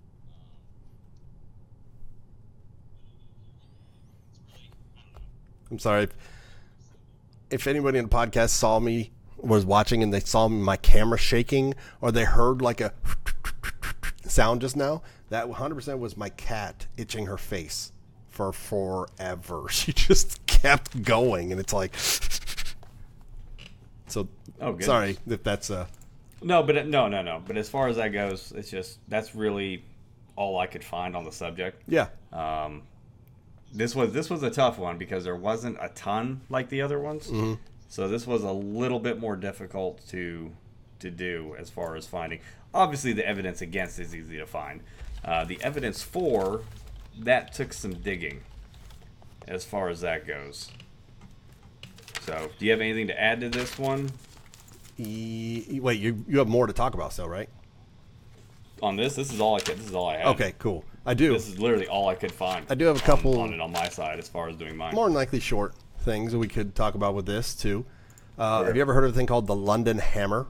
I'm sorry. If, if anybody in the podcast saw me, was watching, and they saw my camera shaking, or they heard like a sound just now, that one hundred percent was my cat itching her face for forever. She just kept going, and it's like... So, Oh, goodness. sorry if that's... Uh, No, but it- no, no, no. But as far as that goes, it's just that's really all I could find on the subject. yeah. Um, this was this was a tough one because there wasn't a ton like the other ones, Mm-hmm. so this was a little bit more difficult to to do as far as finding. Obviously, the evidence against is easy to find. Uh, the evidence for that took some digging, as far as that goes. So, do you have anything to add to this one? E- e- wait, you you have more to talk about still, right? On this, this is all I could. This is all I had. Okay, cool. I do. This is literally all I could find. I do have a couple- on, on it on my side as far as doing mine. More than likely short things that we could talk about with this, too. Uh, Sure. Have you ever heard of a thing called the London Hammer?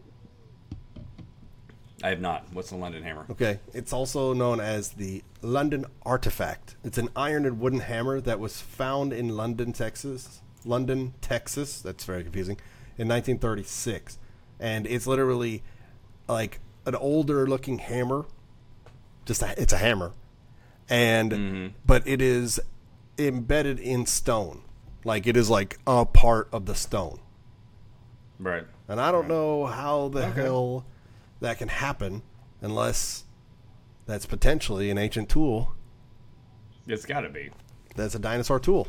I have not. What's the London Hammer? Okay. It's also known as the London Artifact. It's an iron and wooden hammer that was found in London, Texas. London, Texas. That's very confusing. In nineteen thirty-six. And it's literally like an older looking hammer. Just a, it's a hammer. And Mm-hmm. but it is embedded in stone. Like it is like a part of the stone. Right. And I don't know how the Okay. hell that can happen unless that's potentially an ancient tool. It's got to be. That's a dinosaur tool.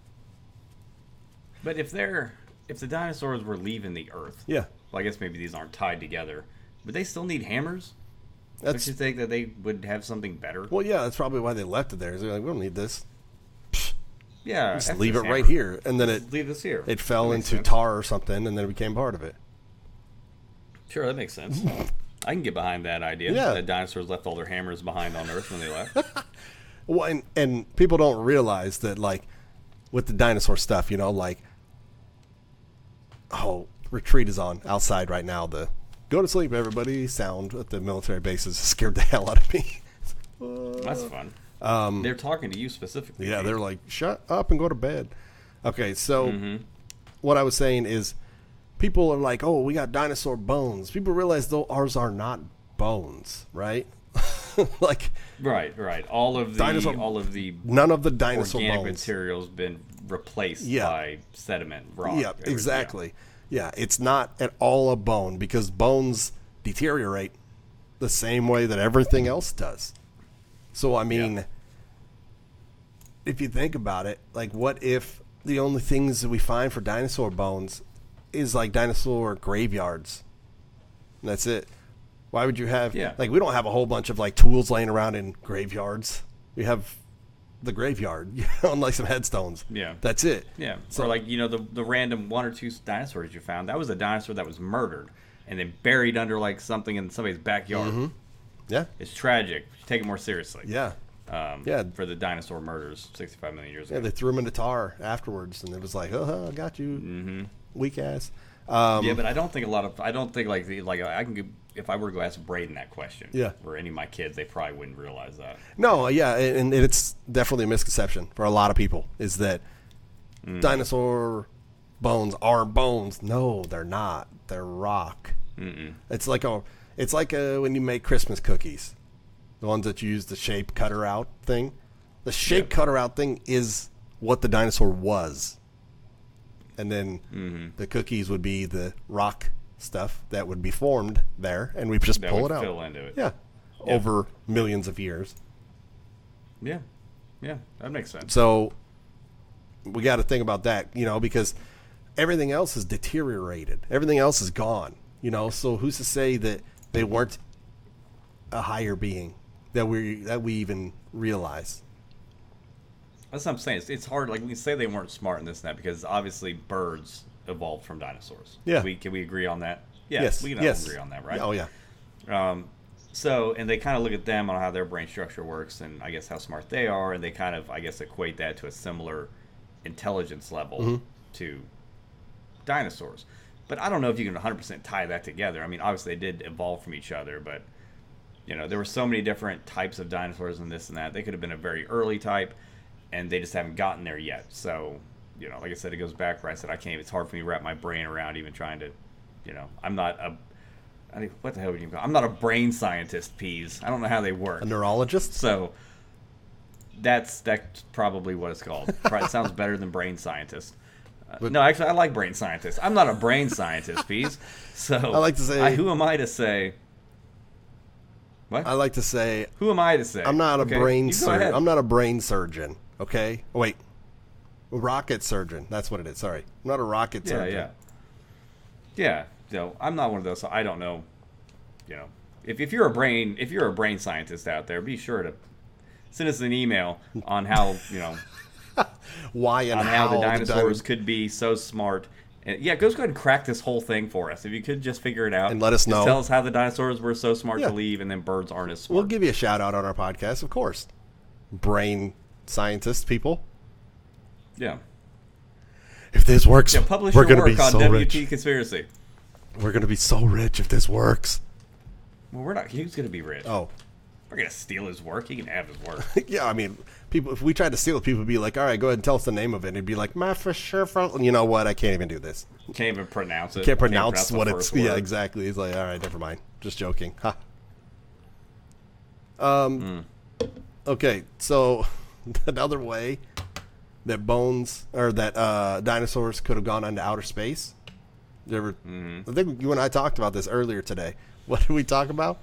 But if they're if the dinosaurs were leaving the Earth, Yeah. well, I guess maybe these aren't tied together. But they still need hammers. Don't That's you think that they would have something better? well, yeah. That's probably why they left it there. They're like, we don't need this. Yeah. Just F leave it this right hammer. here, and then it Just leave this here. it fell That makes into sense. tar or something, and then it became part of it. Sure, that makes sense. I can get behind that idea. Yeah. That dinosaurs left all their hammers behind on Earth when they left. Well, and, and people don't realize that, like, with the dinosaur stuff, you know, like, oh, retreat is on outside right now. The go to sleep, everybody sound at the military bases scared the hell out of me. That's fun. Um, they're talking to you specifically. Yeah, Dave. they're like, shut up and go to bed. Okay, so Mm-hmm. what I was saying is people are like, oh, we got dinosaur bones. People realize, though, ours are not bones, right? Like, Right, right. All of the Dinosaur- all of the none of the dinosaur organic bones. material's been replaced Yeah. by sediment, rock. Yeah, everything. exactly. Yeah, it's not at all a bone because bones deteriorate the same way that everything else does. So, I mean, Yeah. if you think about it, like, what if the only things that we find for dinosaur bones is like dinosaur graveyards? And that's it. Why would you have, Yeah. like, we don't have a whole bunch of, like, tools laying around in graveyards. We have the graveyard, you know, and, like, some headstones. Yeah. That's it. Yeah. So- or like, you know, the the random one or two dinosaurs you found, that was a dinosaur that was murdered and then buried under like something in somebody's backyard. Yeah. It's tragic. You should take it more seriously. Yeah. Um, Yeah. For the dinosaur murders sixty-five million years Yeah, ago. they threw him into tar afterwards, and it was like, oh, I got you, weak ass. Um, yeah, but I don't think a lot of I don't think like the like I can go, if I were to go ask Braden that question. Yeah. Or any of my kids, they probably wouldn't realize that. No, yeah, and, and it's definitely a misconception for a lot of people is that dinosaur bones are bones. No, they're not. They're rock. Mm-mm. It's like a, it's like a, when you make Christmas cookies, the ones that you use the shape cutter out thing. The shape Yeah. cutter out thing is what the dinosaur was, and then Mm-hmm. the cookies would be the rock stuff that would be formed there, and we just That pull would it out. fill into it. Yeah, Yeah. over millions of years. Yeah. Yeah. That makes sense. So we got to think about that, you know, because everything else is deteriorated. Everything else is gone, you know. So who's to say that they weren't a higher being that we that we even realize? That's what I'm saying. It's, it's hard. Like, we can say they weren't smart in this and that because obviously birds evolved from dinosaurs. Yeah. We, can we agree on that? Yeah, Yes. we can all Yes. agree on that, right? Oh, yeah. Um, so, and they kind of look at them on how their brain structure works and I guess how smart they are, and they kind of, I guess, equate that to a similar intelligence level Mm-hmm. to dinosaurs. But I don't know if you can one hundred percent tie that together. I mean, obviously they did evolve from each other, but, you know, there were so many different types of dinosaurs and this and that. They could have been a very early type, and they just haven't gotten there yet. So, you know, like I said, it goes back where I said I can't, it's hard for me to wrap my brain around even trying to, you know, I'm not a, I think, what the hell would you call it? I'm not a brain scientist, Peas. I don't know how they work. A neurologist? So that's that's probably what it's called. Probably sounds better than brain scientist. Uh, But- no, actually, I like brain scientist. I'm not a brain scientist, Peas. So I like to say- I, who am I to say? What? I like to say who am I to say? I'm not a Okay, brain you go surgeon. ahead. I'm not a brain surgeon. Okay. Oh, wait. Rocket surgeon. That's what it is. Sorry. I'm not a rocket Yeah, surgeon. yeah, yeah. So I'm not one of those. So I don't know. You know, if if you're a brain if you're a brain scientist out there, be sure to send us an email on how you know Why and on how, how the the dinosaurs dino- could be so smart. And yeah, go ahead and crack this whole thing for us. If you could just figure it out And let us Just know. Tell us how the dinosaurs were so smart Yeah. to leave, and then birds aren't as smart. We'll give you a shout out on our podcast, of course. Brain scientist people. yeah, If this works, yeah. Publish we're your gonna work be on so W T rich. Conspiracy. We're gonna be so rich if this works. Well, we're not. Who's gonna be rich? Oh, We're gonna steal his work. He can have his work. yeah. I mean, people. If we tried to steal it, people would be like, "All right, go ahead and tell us the name of it." And it'd be like, "My for sure." You know what? I can't even do this. Can't even pronounce it. Can't pronounce the what it's. first Yeah, word. exactly. He's like, "All right, never mind. Just joking." Ha. Um. Hmm. Okay, so another way that bones or that uh, dinosaurs could have gone into outer space. You ever, Mm-hmm. I think you and I talked about this earlier today. What did we talk about?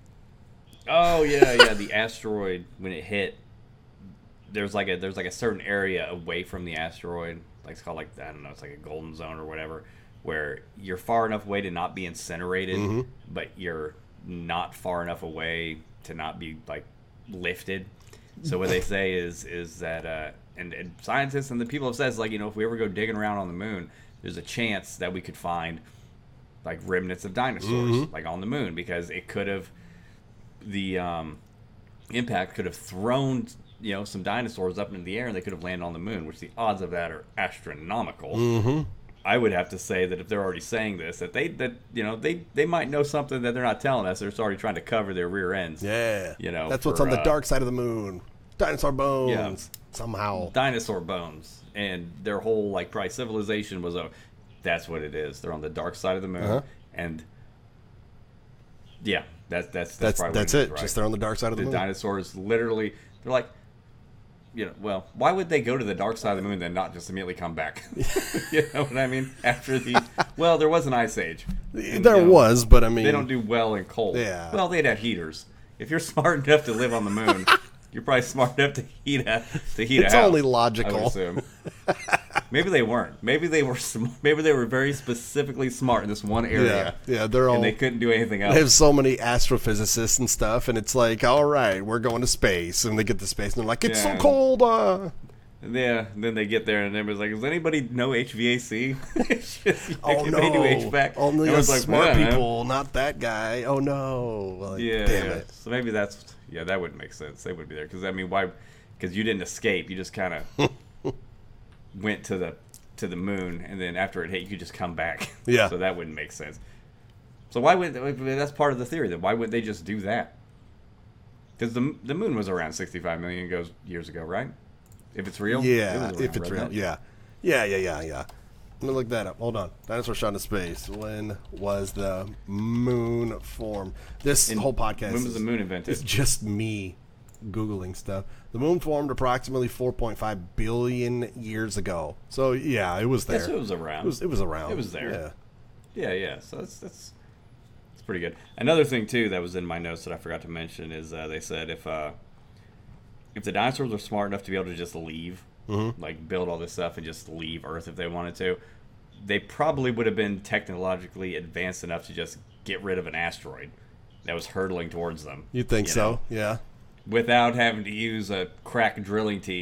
Oh yeah, yeah. The asteroid when it hit, there's like a there's like a certain area away from the asteroid. Like it's called like I don't know. It's like a golden zone or whatever, where you're far enough away to not be incinerated, Mm-hmm. but you're not far enough away to not be like lifted. So what they say is is that uh, and, and scientists and the people have said is like you know if we ever go digging around on the moon, there's a chance that we could find like remnants of dinosaurs Mm-hmm. like on the moon because it could have the um, impact could have thrown you know some dinosaurs up into the air and they could have landed on the moon, which the odds of that are astronomical. Mm-hmm. I would have to say that if they're already saying this, that they that you know they they might know something that they're not telling us. They're already trying to cover their rear ends. Yeah, You know, that's what's for, on the uh, dark side of the moon. Dinosaur bones. Somehow. Dinosaur bones, and their whole like probably civilization was a. That's what it is. They're on the dark side of the moon, Uh-huh. and yeah, that's that's that's That's probably that's what it. is, right? Just they're on the dark side of the, the moon. dinosaurs literally they're like you know well why would they go to the dark side of the moon and then not just immediately come back? You know what I mean? After the well there was an ice age and, there you know, was, but I mean, they don't do well in cold. Yeah. Well, they'd have heaters. If you're smart enough to live on the moon, you're probably smart enough to heat a to heat It's a house. only I would logical. assume. Maybe they weren't. Maybe they were. Sm- maybe they were very specifically smart in this one area, yeah, yeah, they're all. and they couldn't do anything else. They have so many astrophysicists and stuff, and it's like, all right, we're going to space, and they get to space, and they're like, it's Yeah. so cold. Uh. And yeah, and then they get there, and everybody's like, "Does anybody know H V A C?" It's just, Oh they no! do H V A C. Only Everyone's us like, smart "Yeah, people, not that guy. Oh no! Like, Yeah, damn yeah. it! So maybe that's yeah, that wouldn't make sense. They wouldn't be there because I mean, why? Because you didn't escape. You just kind of went to the to the moon, and then after it hit, you could just come back. Yeah. So that wouldn't make sense. So why would that's part of the theory? Then why would they just do that? Because the the moon was around sixty-five million ago, years ago, right? If it's real, It Yeah, was around, if it's wasn't real, it? yeah, yeah, yeah, yeah, yeah. Let me look that up. Hold on. Dinosaur shot into space. When was the moon formed? This And whole podcast. When was the is- moon invented? It's just me googling stuff. The moon formed approximately four point five billion years ago. So yeah, it was there. Yes, it was around. It was. It was around. It was there. Yeah. Yeah, yeah. So that's that's that's pretty good. Another thing too that was in my notes that I forgot to mention is uh, they said if uh, if the dinosaurs were smart enough to be able to just leave, Mm-hmm. like build all this stuff and just leave Earth if they wanted to, they probably would have been technologically advanced enough to just get rid of an asteroid that was hurtling towards them. You think you so? know, Yeah. without having to use a crack drilling team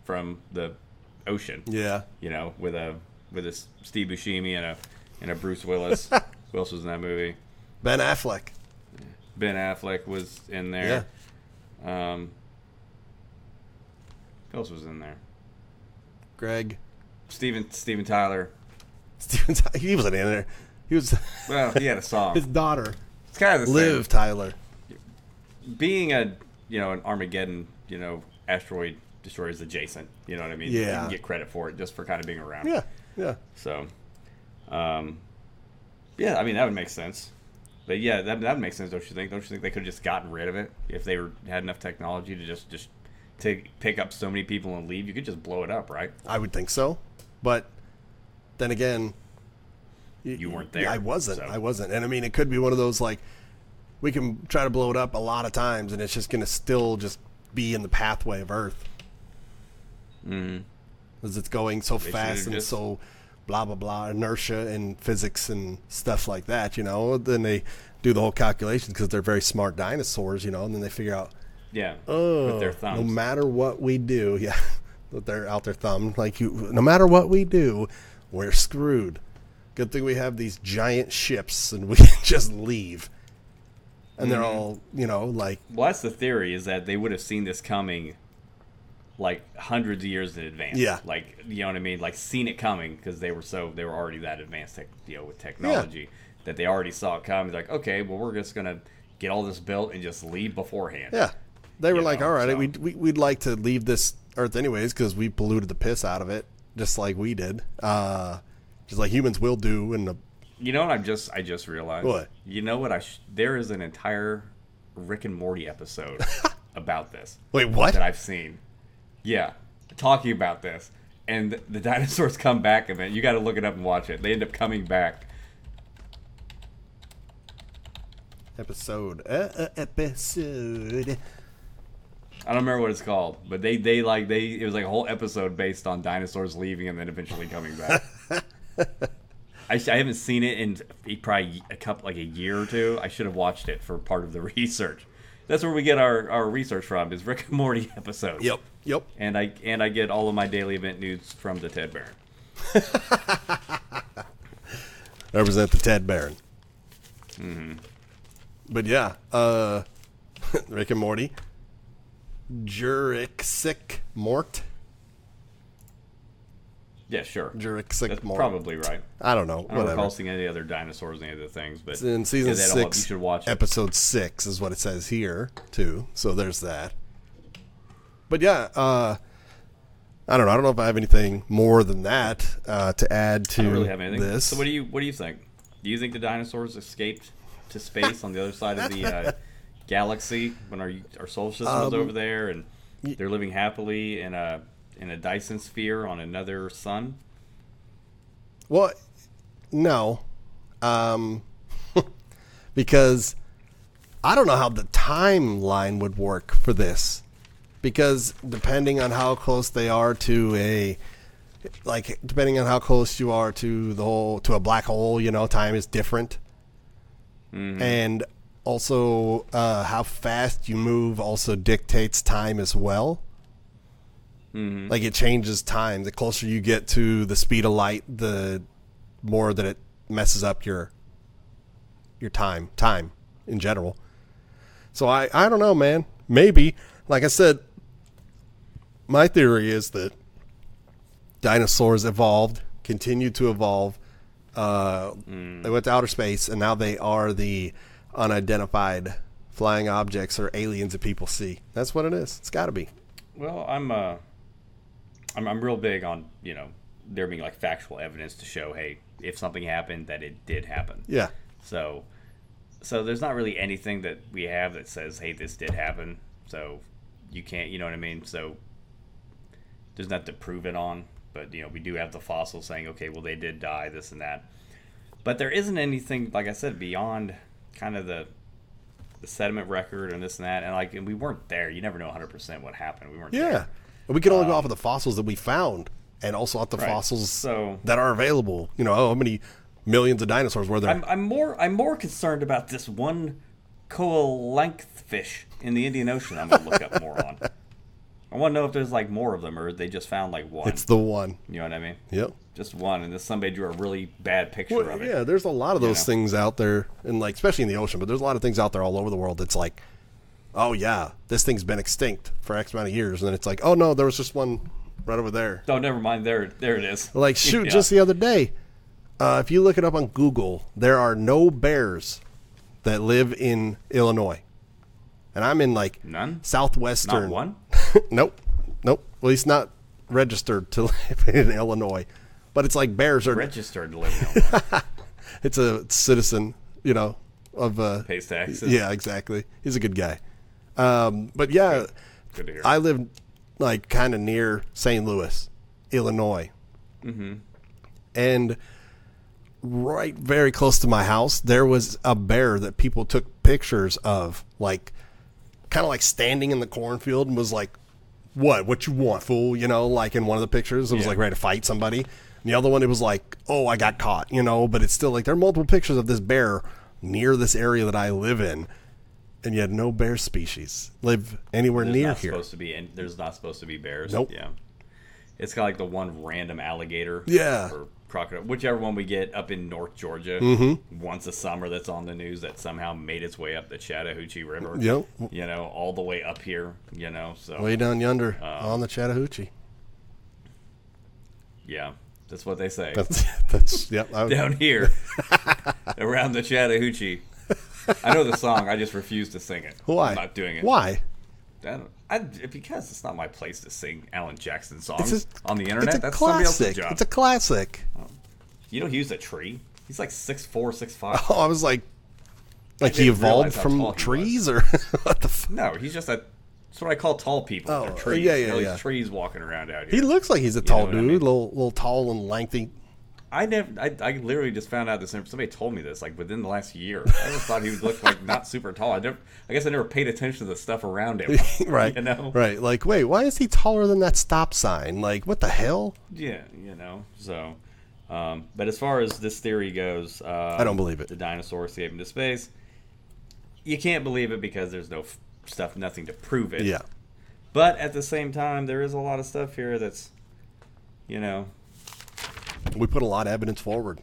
from the ocean. Yeah. You know, with a with a Steve Buscemi and a and a Bruce Willis. Who else was in that movie? Ben Affleck. Ben Affleck was in there. Yeah. Um, who else was in there? Greg. Steven Steven Tyler. Steven Tyler. He wasn't in there. He was. Well, he had a song. His daughter. It's kind of the Liv same. Tyler. Being a you know an Armageddon you know asteroid destroyer is adjacent. You know what I mean? Yeah. You can get credit for it just for kind of being around. Yeah. Yeah. So, um, yeah, I mean that would make sense. But yeah, that that would make sense, don't you think? Don't you think they could have just gotten rid of it if they were had enough technology to just just take pick up so many people and leave? You could just blow it up, right? I would think so, but then again, you, you weren't there. I wasn't. So. I wasn't, and I mean, it could be one of those like we can try to blow it up a lot of times, and it's just going to still just be in the pathway of Earth. Mm-hmm. Because it's going so They fast and just... so blah blah blah inertia and physics and stuff like that, you know. Then they do the whole calculations because they're very smart dinosaurs, you know, and then they figure out, yeah, oh, with their thumbs. No matter what we do, yeah, with their out their thumb, like you, no matter what we do, we're screwed. Good thing we have these giant ships and we can just leave. And they're Mm-hmm. all, you know, like, well, that's the theory, is that they would have seen this coming like hundreds of years in advance. Yeah. Like, you know what I mean? Like, seen it coming because they were so, they were already that advanced, tech, you know, with technology Yeah. that they already saw it coming. Like, okay, well, we're just going to get all this built and just leave beforehand. yeah. They were You like, know, all right, so- we'd, we, we'd like to leave this Earth anyways because we polluted the piss out of it, just like we did. Uh, just like humans will do in the... You know what I just, I just realized? What? You know what I, sh- there is an entire Rick and Morty episode about this. Wait, what? That I've seen. Yeah. Talking about this. And the dinosaurs come back a minute. You got to look it up and watch it. They end up coming back. Episode. Uh, uh, episode. I don't remember what it's called, but they, they like they it was like a whole episode based on dinosaurs leaving and then eventually coming back. I, I haven't seen it in probably a couple like a year or two. I should have watched it for part of the research. That's where we get our, our research from, is Rick and Morty episodes. Yep. Yep. And I and I get all of my daily event news from the Ted Baron. Represent the Ted Baron. Mm-hmm. But yeah, uh, Rick and Morty. Jurassic Mort. Yeah, sure. Jurassic That's Mort. probably right. I don't know. I don't Whatever. recall seeing any other dinosaurs, any other things, but It's in season yeah, they don't look- six, you should watch it. episode six is what it says here too. So there's that. But yeah, uh, I don't know. I don't know if I have anything more than that uh, to add to I don't really have anything. this. So what do you what do you think? Do you think the dinosaurs escaped to space on the other side of the uh, galaxy when our our solar system was Um, over there, and they're living happily in a in a Dyson sphere on another sun? Well, no, um, because I don't know how the timeline would work for this. Because depending on how close they are to a, like, depending on how close you are to the whole to a black hole, you know, time is different, Mm-hmm. and also uh, how fast you move also dictates time as well. Mm-hmm. Like, it changes time. The closer you get to the speed of light, the more that it messes up your your time, time in general. So I, I don't know, man. Maybe, like I said, my theory is that dinosaurs evolved, continued to evolve. Uh, Mm. They went to outer space, and now they are the unidentified flying objects or aliens that people see. That's what it is. It's got to be. Well, I'm uh, I'm I'm real big on, you know, there being like factual evidence to show, hey, if something happened, that it did happen. Yeah. So, so there's not really anything that we have that says, hey, this did happen. So you can't, you know what I mean? So there's nothing to prove it on. But, you know, we do have the fossils saying, okay, well, they did die, this and that. But there isn't anything, like I said, beyond kind of the the sediment record and this and that. And, like, and we weren't there. You never know one hundred percent what happened. We weren't Yeah. there. And we can only go Um, off of the fossils that we found and also off the Right. fossils So- that are available. You know, how many millions of dinosaurs were there? I'm, I'm more I'm more concerned about this one coelacanth fish in the Indian Ocean I'm going to look up more on. I want to know if there's like more of them, or they just found like one. It's the one. You know what I mean? Yep. Just one, and then somebody drew a really bad picture Well, of it. yeah, there's a lot of those know? things out there, and like especially in the ocean. But there's a lot of things out there all over the world that's like, oh yeah, this thing's been extinct for X amount of years, and then it's like, oh no, there was just one right over there. Oh, never mind. There, there it is. Like shoot, Yeah. just the other day, uh, if you look it up on Google, there are no bears that live in Illinois, and I'm in like None? southwestern. Not one? Nope, nope. Well, he's not registered to live in Illinois, but it's like bears are. Registered to live in Illinois. It's a citizen, you know, of uh, Pays taxes. yeah, exactly. He's a good guy. Um, but yeah, Good to hear. I live like kind of near Saint Louis, Illinois, mm-hmm. and right very close to my house, there was a bear that people took pictures of, like kind of like standing in the cornfield and was like, "What? What you want, fool?" You know, like in one of the pictures, it was Yeah. like ready to fight somebody. And the other one, it was like, "Oh, I got caught," you know. But it's still like there are multiple pictures of this bear near this area that I live in, and yet no bear species live anywhere There's near not here. supposed to be, and there's not supposed to be bears. Nope. Yeah. It's kind of like the one random alligator. Yeah. Or crocodile, whichever one we get up in North Georgia Mm-hmm. once a summer that's on the news that somehow made its way up the Chattahoochee River. Yep. You know, all the way up here, you know, so Way down yonder Um, on the Chattahoochee. yeah, that's what they say. That's that's yep. I, Down here, around the Chattahoochee. I know the song, I just refuse to sing it. why? I'm not doing it. Why? I don't, I, because it's not my place to sing Alan Jackson songs It's a, on the internet. It's a That's somebody else's classic. job. It's a classic. You know, he was a tree. He's like six four, six five. Oh, I was like, like he didn't evolved realize how tall from he trees, or what the? F- No, he's just a. That's what I call tall people. Oh, They're trees. yeah, yeah, You know, these yeah. trees walking around out he here. looks like he's a tall know what I dude, mean? little, little tall and lengthy. I never. I, I literally just found out this. Somebody told me this like within the last year. I always thought he would look like not super tall. I never. I guess I never paid attention to the stuff around him. Right, You know. right. Like, wait, why is he taller than that stop sign? Like, what the hell? Yeah. You know. So. Um, but as far as this theory goes, uh, I don't believe it. The dinosaur escaped into space. You can't believe it because there's no f- stuff, nothing to prove it. Yeah, But at the same time, there is a lot of stuff here that's, you know, we put a lot of evidence forward.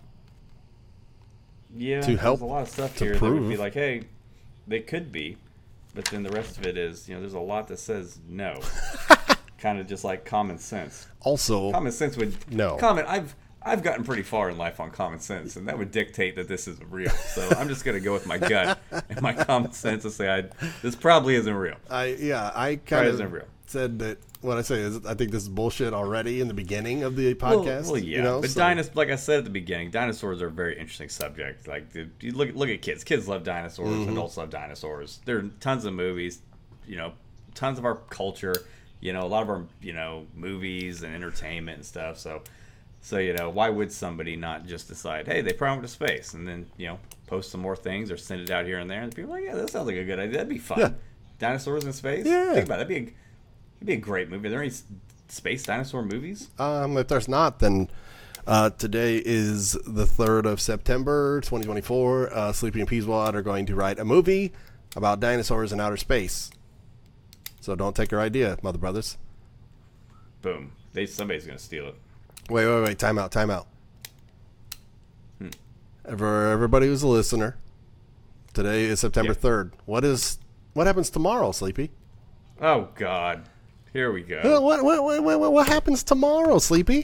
yeah, To help there's a lot of stuff to here that would be prove. like, hey, they could be, but then the rest of it is, you know, there's a lot that says no. Kind of just like common sense. Also, Common sense would No. Common. I've I've gotten pretty far in life on common sense, and that would dictate that this isn't real. So I'm just gonna go with my gut and my common sense and say, I this probably isn't real. I yeah, I kind Probably of isn't real. said that what I say is I think this is bullshit already in the beginning of the podcast. Well, well, yeah, you know, but so- dinos- like I said at the beginning, dinosaurs are a very interesting subject. Like, the, you look look at kids. Kids love dinosaurs. Mm-hmm. Adults love dinosaurs. There are tons of movies. You know, tons of our culture. You know, a lot of our you know movies and entertainment and stuff. So, so you know, why would somebody not just decide, hey, they probably went to space, and then you know, post some more things or send it out here and there, and people are like, yeah, that sounds like a good idea. That'd be fun. Yeah. Dinosaurs in space. Yeah. Think about it. That'd be a, that'd be a great movie. Are there any s- space dinosaur movies? Um, if there's not, then uh, today is the third of September, twenty twenty-four. Uh, Sleepy and Peaswad are going to write a movie about dinosaurs in outer space. So don't take our idea, Mother Brothers. Boom. They somebody's gonna steal it. Wait, wait, wait. Time out, time out. Hmm. Ever, everybody who's a listener, today is September Yeah. third. What is what happens tomorrow, Sleepy? Oh God. Here we go. Uh, What, what, what, what, what happens tomorrow, Sleepy?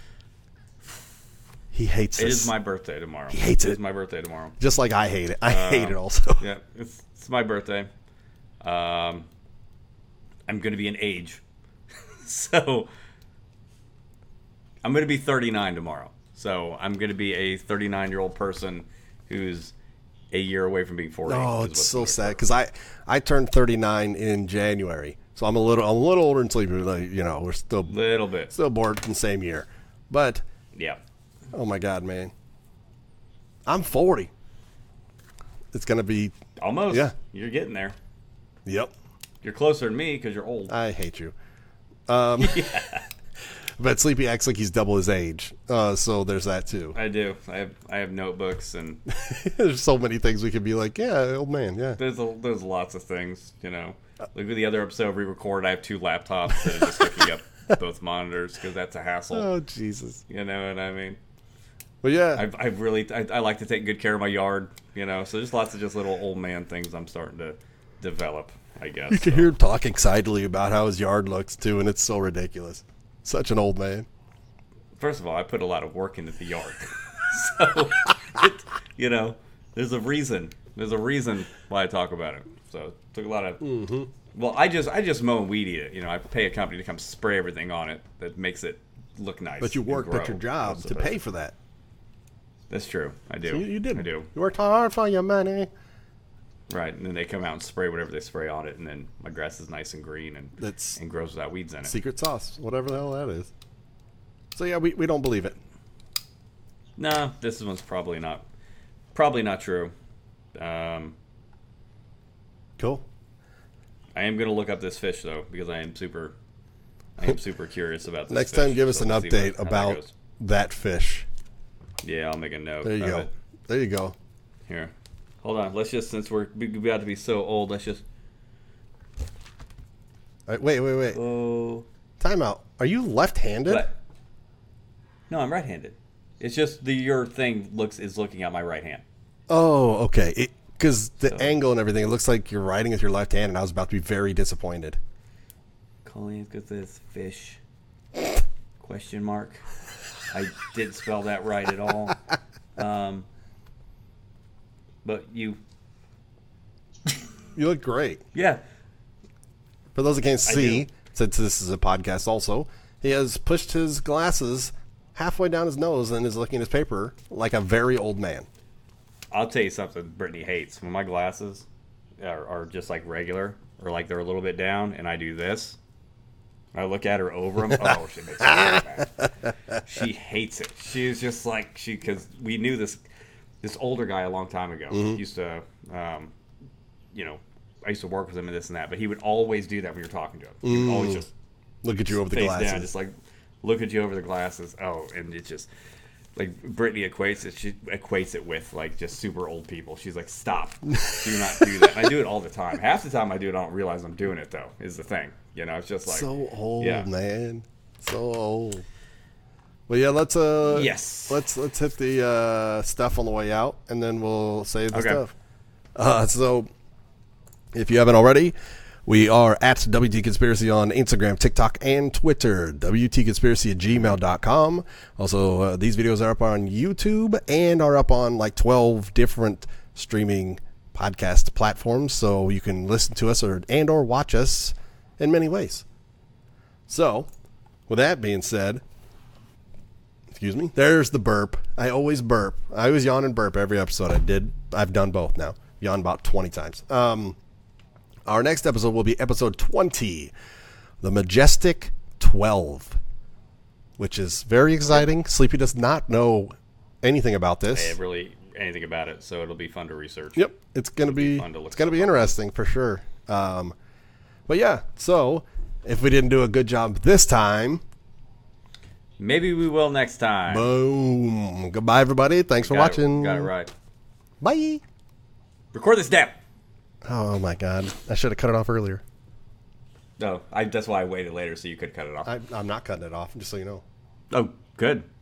He hates It this. is my birthday tomorrow. He hates It it. is my birthday tomorrow. Just like I hate it. I Uh, hate it also. Yeah, it's it's my birthday. Um, I'm gonna be an age, so I'm gonna be thirty-nine tomorrow. So I'm gonna be a thirty-nine year old person who's a year away from being forty. Oh, is it's what's so gonna sad occur. because I I turned thirty-nine in January, so I'm a little I'm a little older than Sleepy. Like, you know, we're still Little bit. still born in the same year, but Yeah. oh my God, man, I'm forty. It's gonna be Almost. Yeah. You're getting there. yep. You're closer than me because you're old. I hate you. Um, but Sleepy acts like he's double his age, uh, so there's that too. I do. I have I have notebooks and There's so many things we could be like, yeah, old man, yeah. there's a, there's lots of things, you know. Look at the other episode we recorded. I have two laptops that are just hooking up both monitors because that's a hassle. Oh, Jesus. You know what I mean? But yeah. I've, I've really, I, I like to take good care of my yard, you know, so there's lots of just little old man things I'm starting to develop, I guess. You can so. hear him talk excitedly about how his yard looks, too, and it's so ridiculous. Such an old man. First of all, I put a lot of work into the yard. so, it, you know, there's a reason. There's a reason why I talk about it. So it took a lot of. Mm-hmm. Well, I just I just mow and weed eat it. You know, I pay a company to come spray everything on it that makes it look nice. But you and worked grow, at your job to supposed pay for that. That's true. I do. So you, you did. I do. You worked hard for your money. Right, and then they come out and spray whatever they spray on it, and then my grass is nice and green and That's and grows without weeds in it. secret sauce, whatever the hell that is. So yeah, we, we don't believe it. No, this one's probably not, probably not true. Um, Cool. I am gonna look up this fish though because I am super, I am super curious about this. Next fish, time, give us so an we'll see update what- how that about goes. that fish. Yeah, I'll make a note. There you of go. it. There you go. Here, hold on. Let's just since we're about to be so old, let's just. All right, wait, wait, wait. Oh. Time out. Are you left-handed? What? No, I'm right-handed. It's just the your thing looks is looking at my right hand. Oh, okay. Because the So- angle and everything, it looks like you're writing with your left hand, and I was about to be very disappointed. Colleen's got this fish. Question mark. I didn't spell that right at all. Um, but you, You look great. yeah. For those that can't I see, do. since this is a podcast also, he has pushed his glasses halfway down his nose and is looking at his paper like a very old man. I'll tell you something Brittany hates. When my glasses are, are just like regular or like they're a little bit down and I do this, I look at her over them. Oh, she makes me so mad. She hates it. She's just like, she, because we knew this this older guy a long time ago. Mm-hmm. He used to, um, you know, I used to work with him and this and that, but he would always do that when you're talking to him. He would always just Look at you over the face glasses. down, just like look at you over the glasses. Oh, and it just like Brittany equates it. She equates it with like just super old people. She's like, stop, do not do that. And I do it all the time. Half the time I do it, I don't realize I'm doing it though. Is the thing, you know? It's just like So old, yeah. man. So old. Well, yeah. Let's uh. Yes. Let's let's hit the uh, stuff on the way out, and then we'll save the Okay. stuff. Uh, so, if you haven't already, we are at W T Conspiracy on Instagram, TikTok, and Twitter. W T Conspiracy at gmail dot com. Also, uh, these videos are up on YouTube and are up on like twelve different streaming podcast platforms, so you can listen to us or and or watch us in many ways. So, with that being said, excuse me, there's the burp. I always burp. I always yawn and burp every episode. I did. I've done both now. Yawn about twenty times. Um, our next episode will be episode twenty, the Majestic twelve, which is very exciting. Sleepy does not know anything about I this. have really anything about it, so it'll be fun to research. Yep, it's gonna be, fun to look it's gonna be stuff up. interesting for sure. Um, but yeah, so if we didn't do a good job this time, Maybe we will next time. boom. Goodbye, everybody. Thanks for Got it- watching. got it right. Bye. Record this down. Oh my God, I should have cut it off earlier. No, I, that's why I waited later so you could cut it off. I, I'm not cutting it off, just so you know. Oh, good.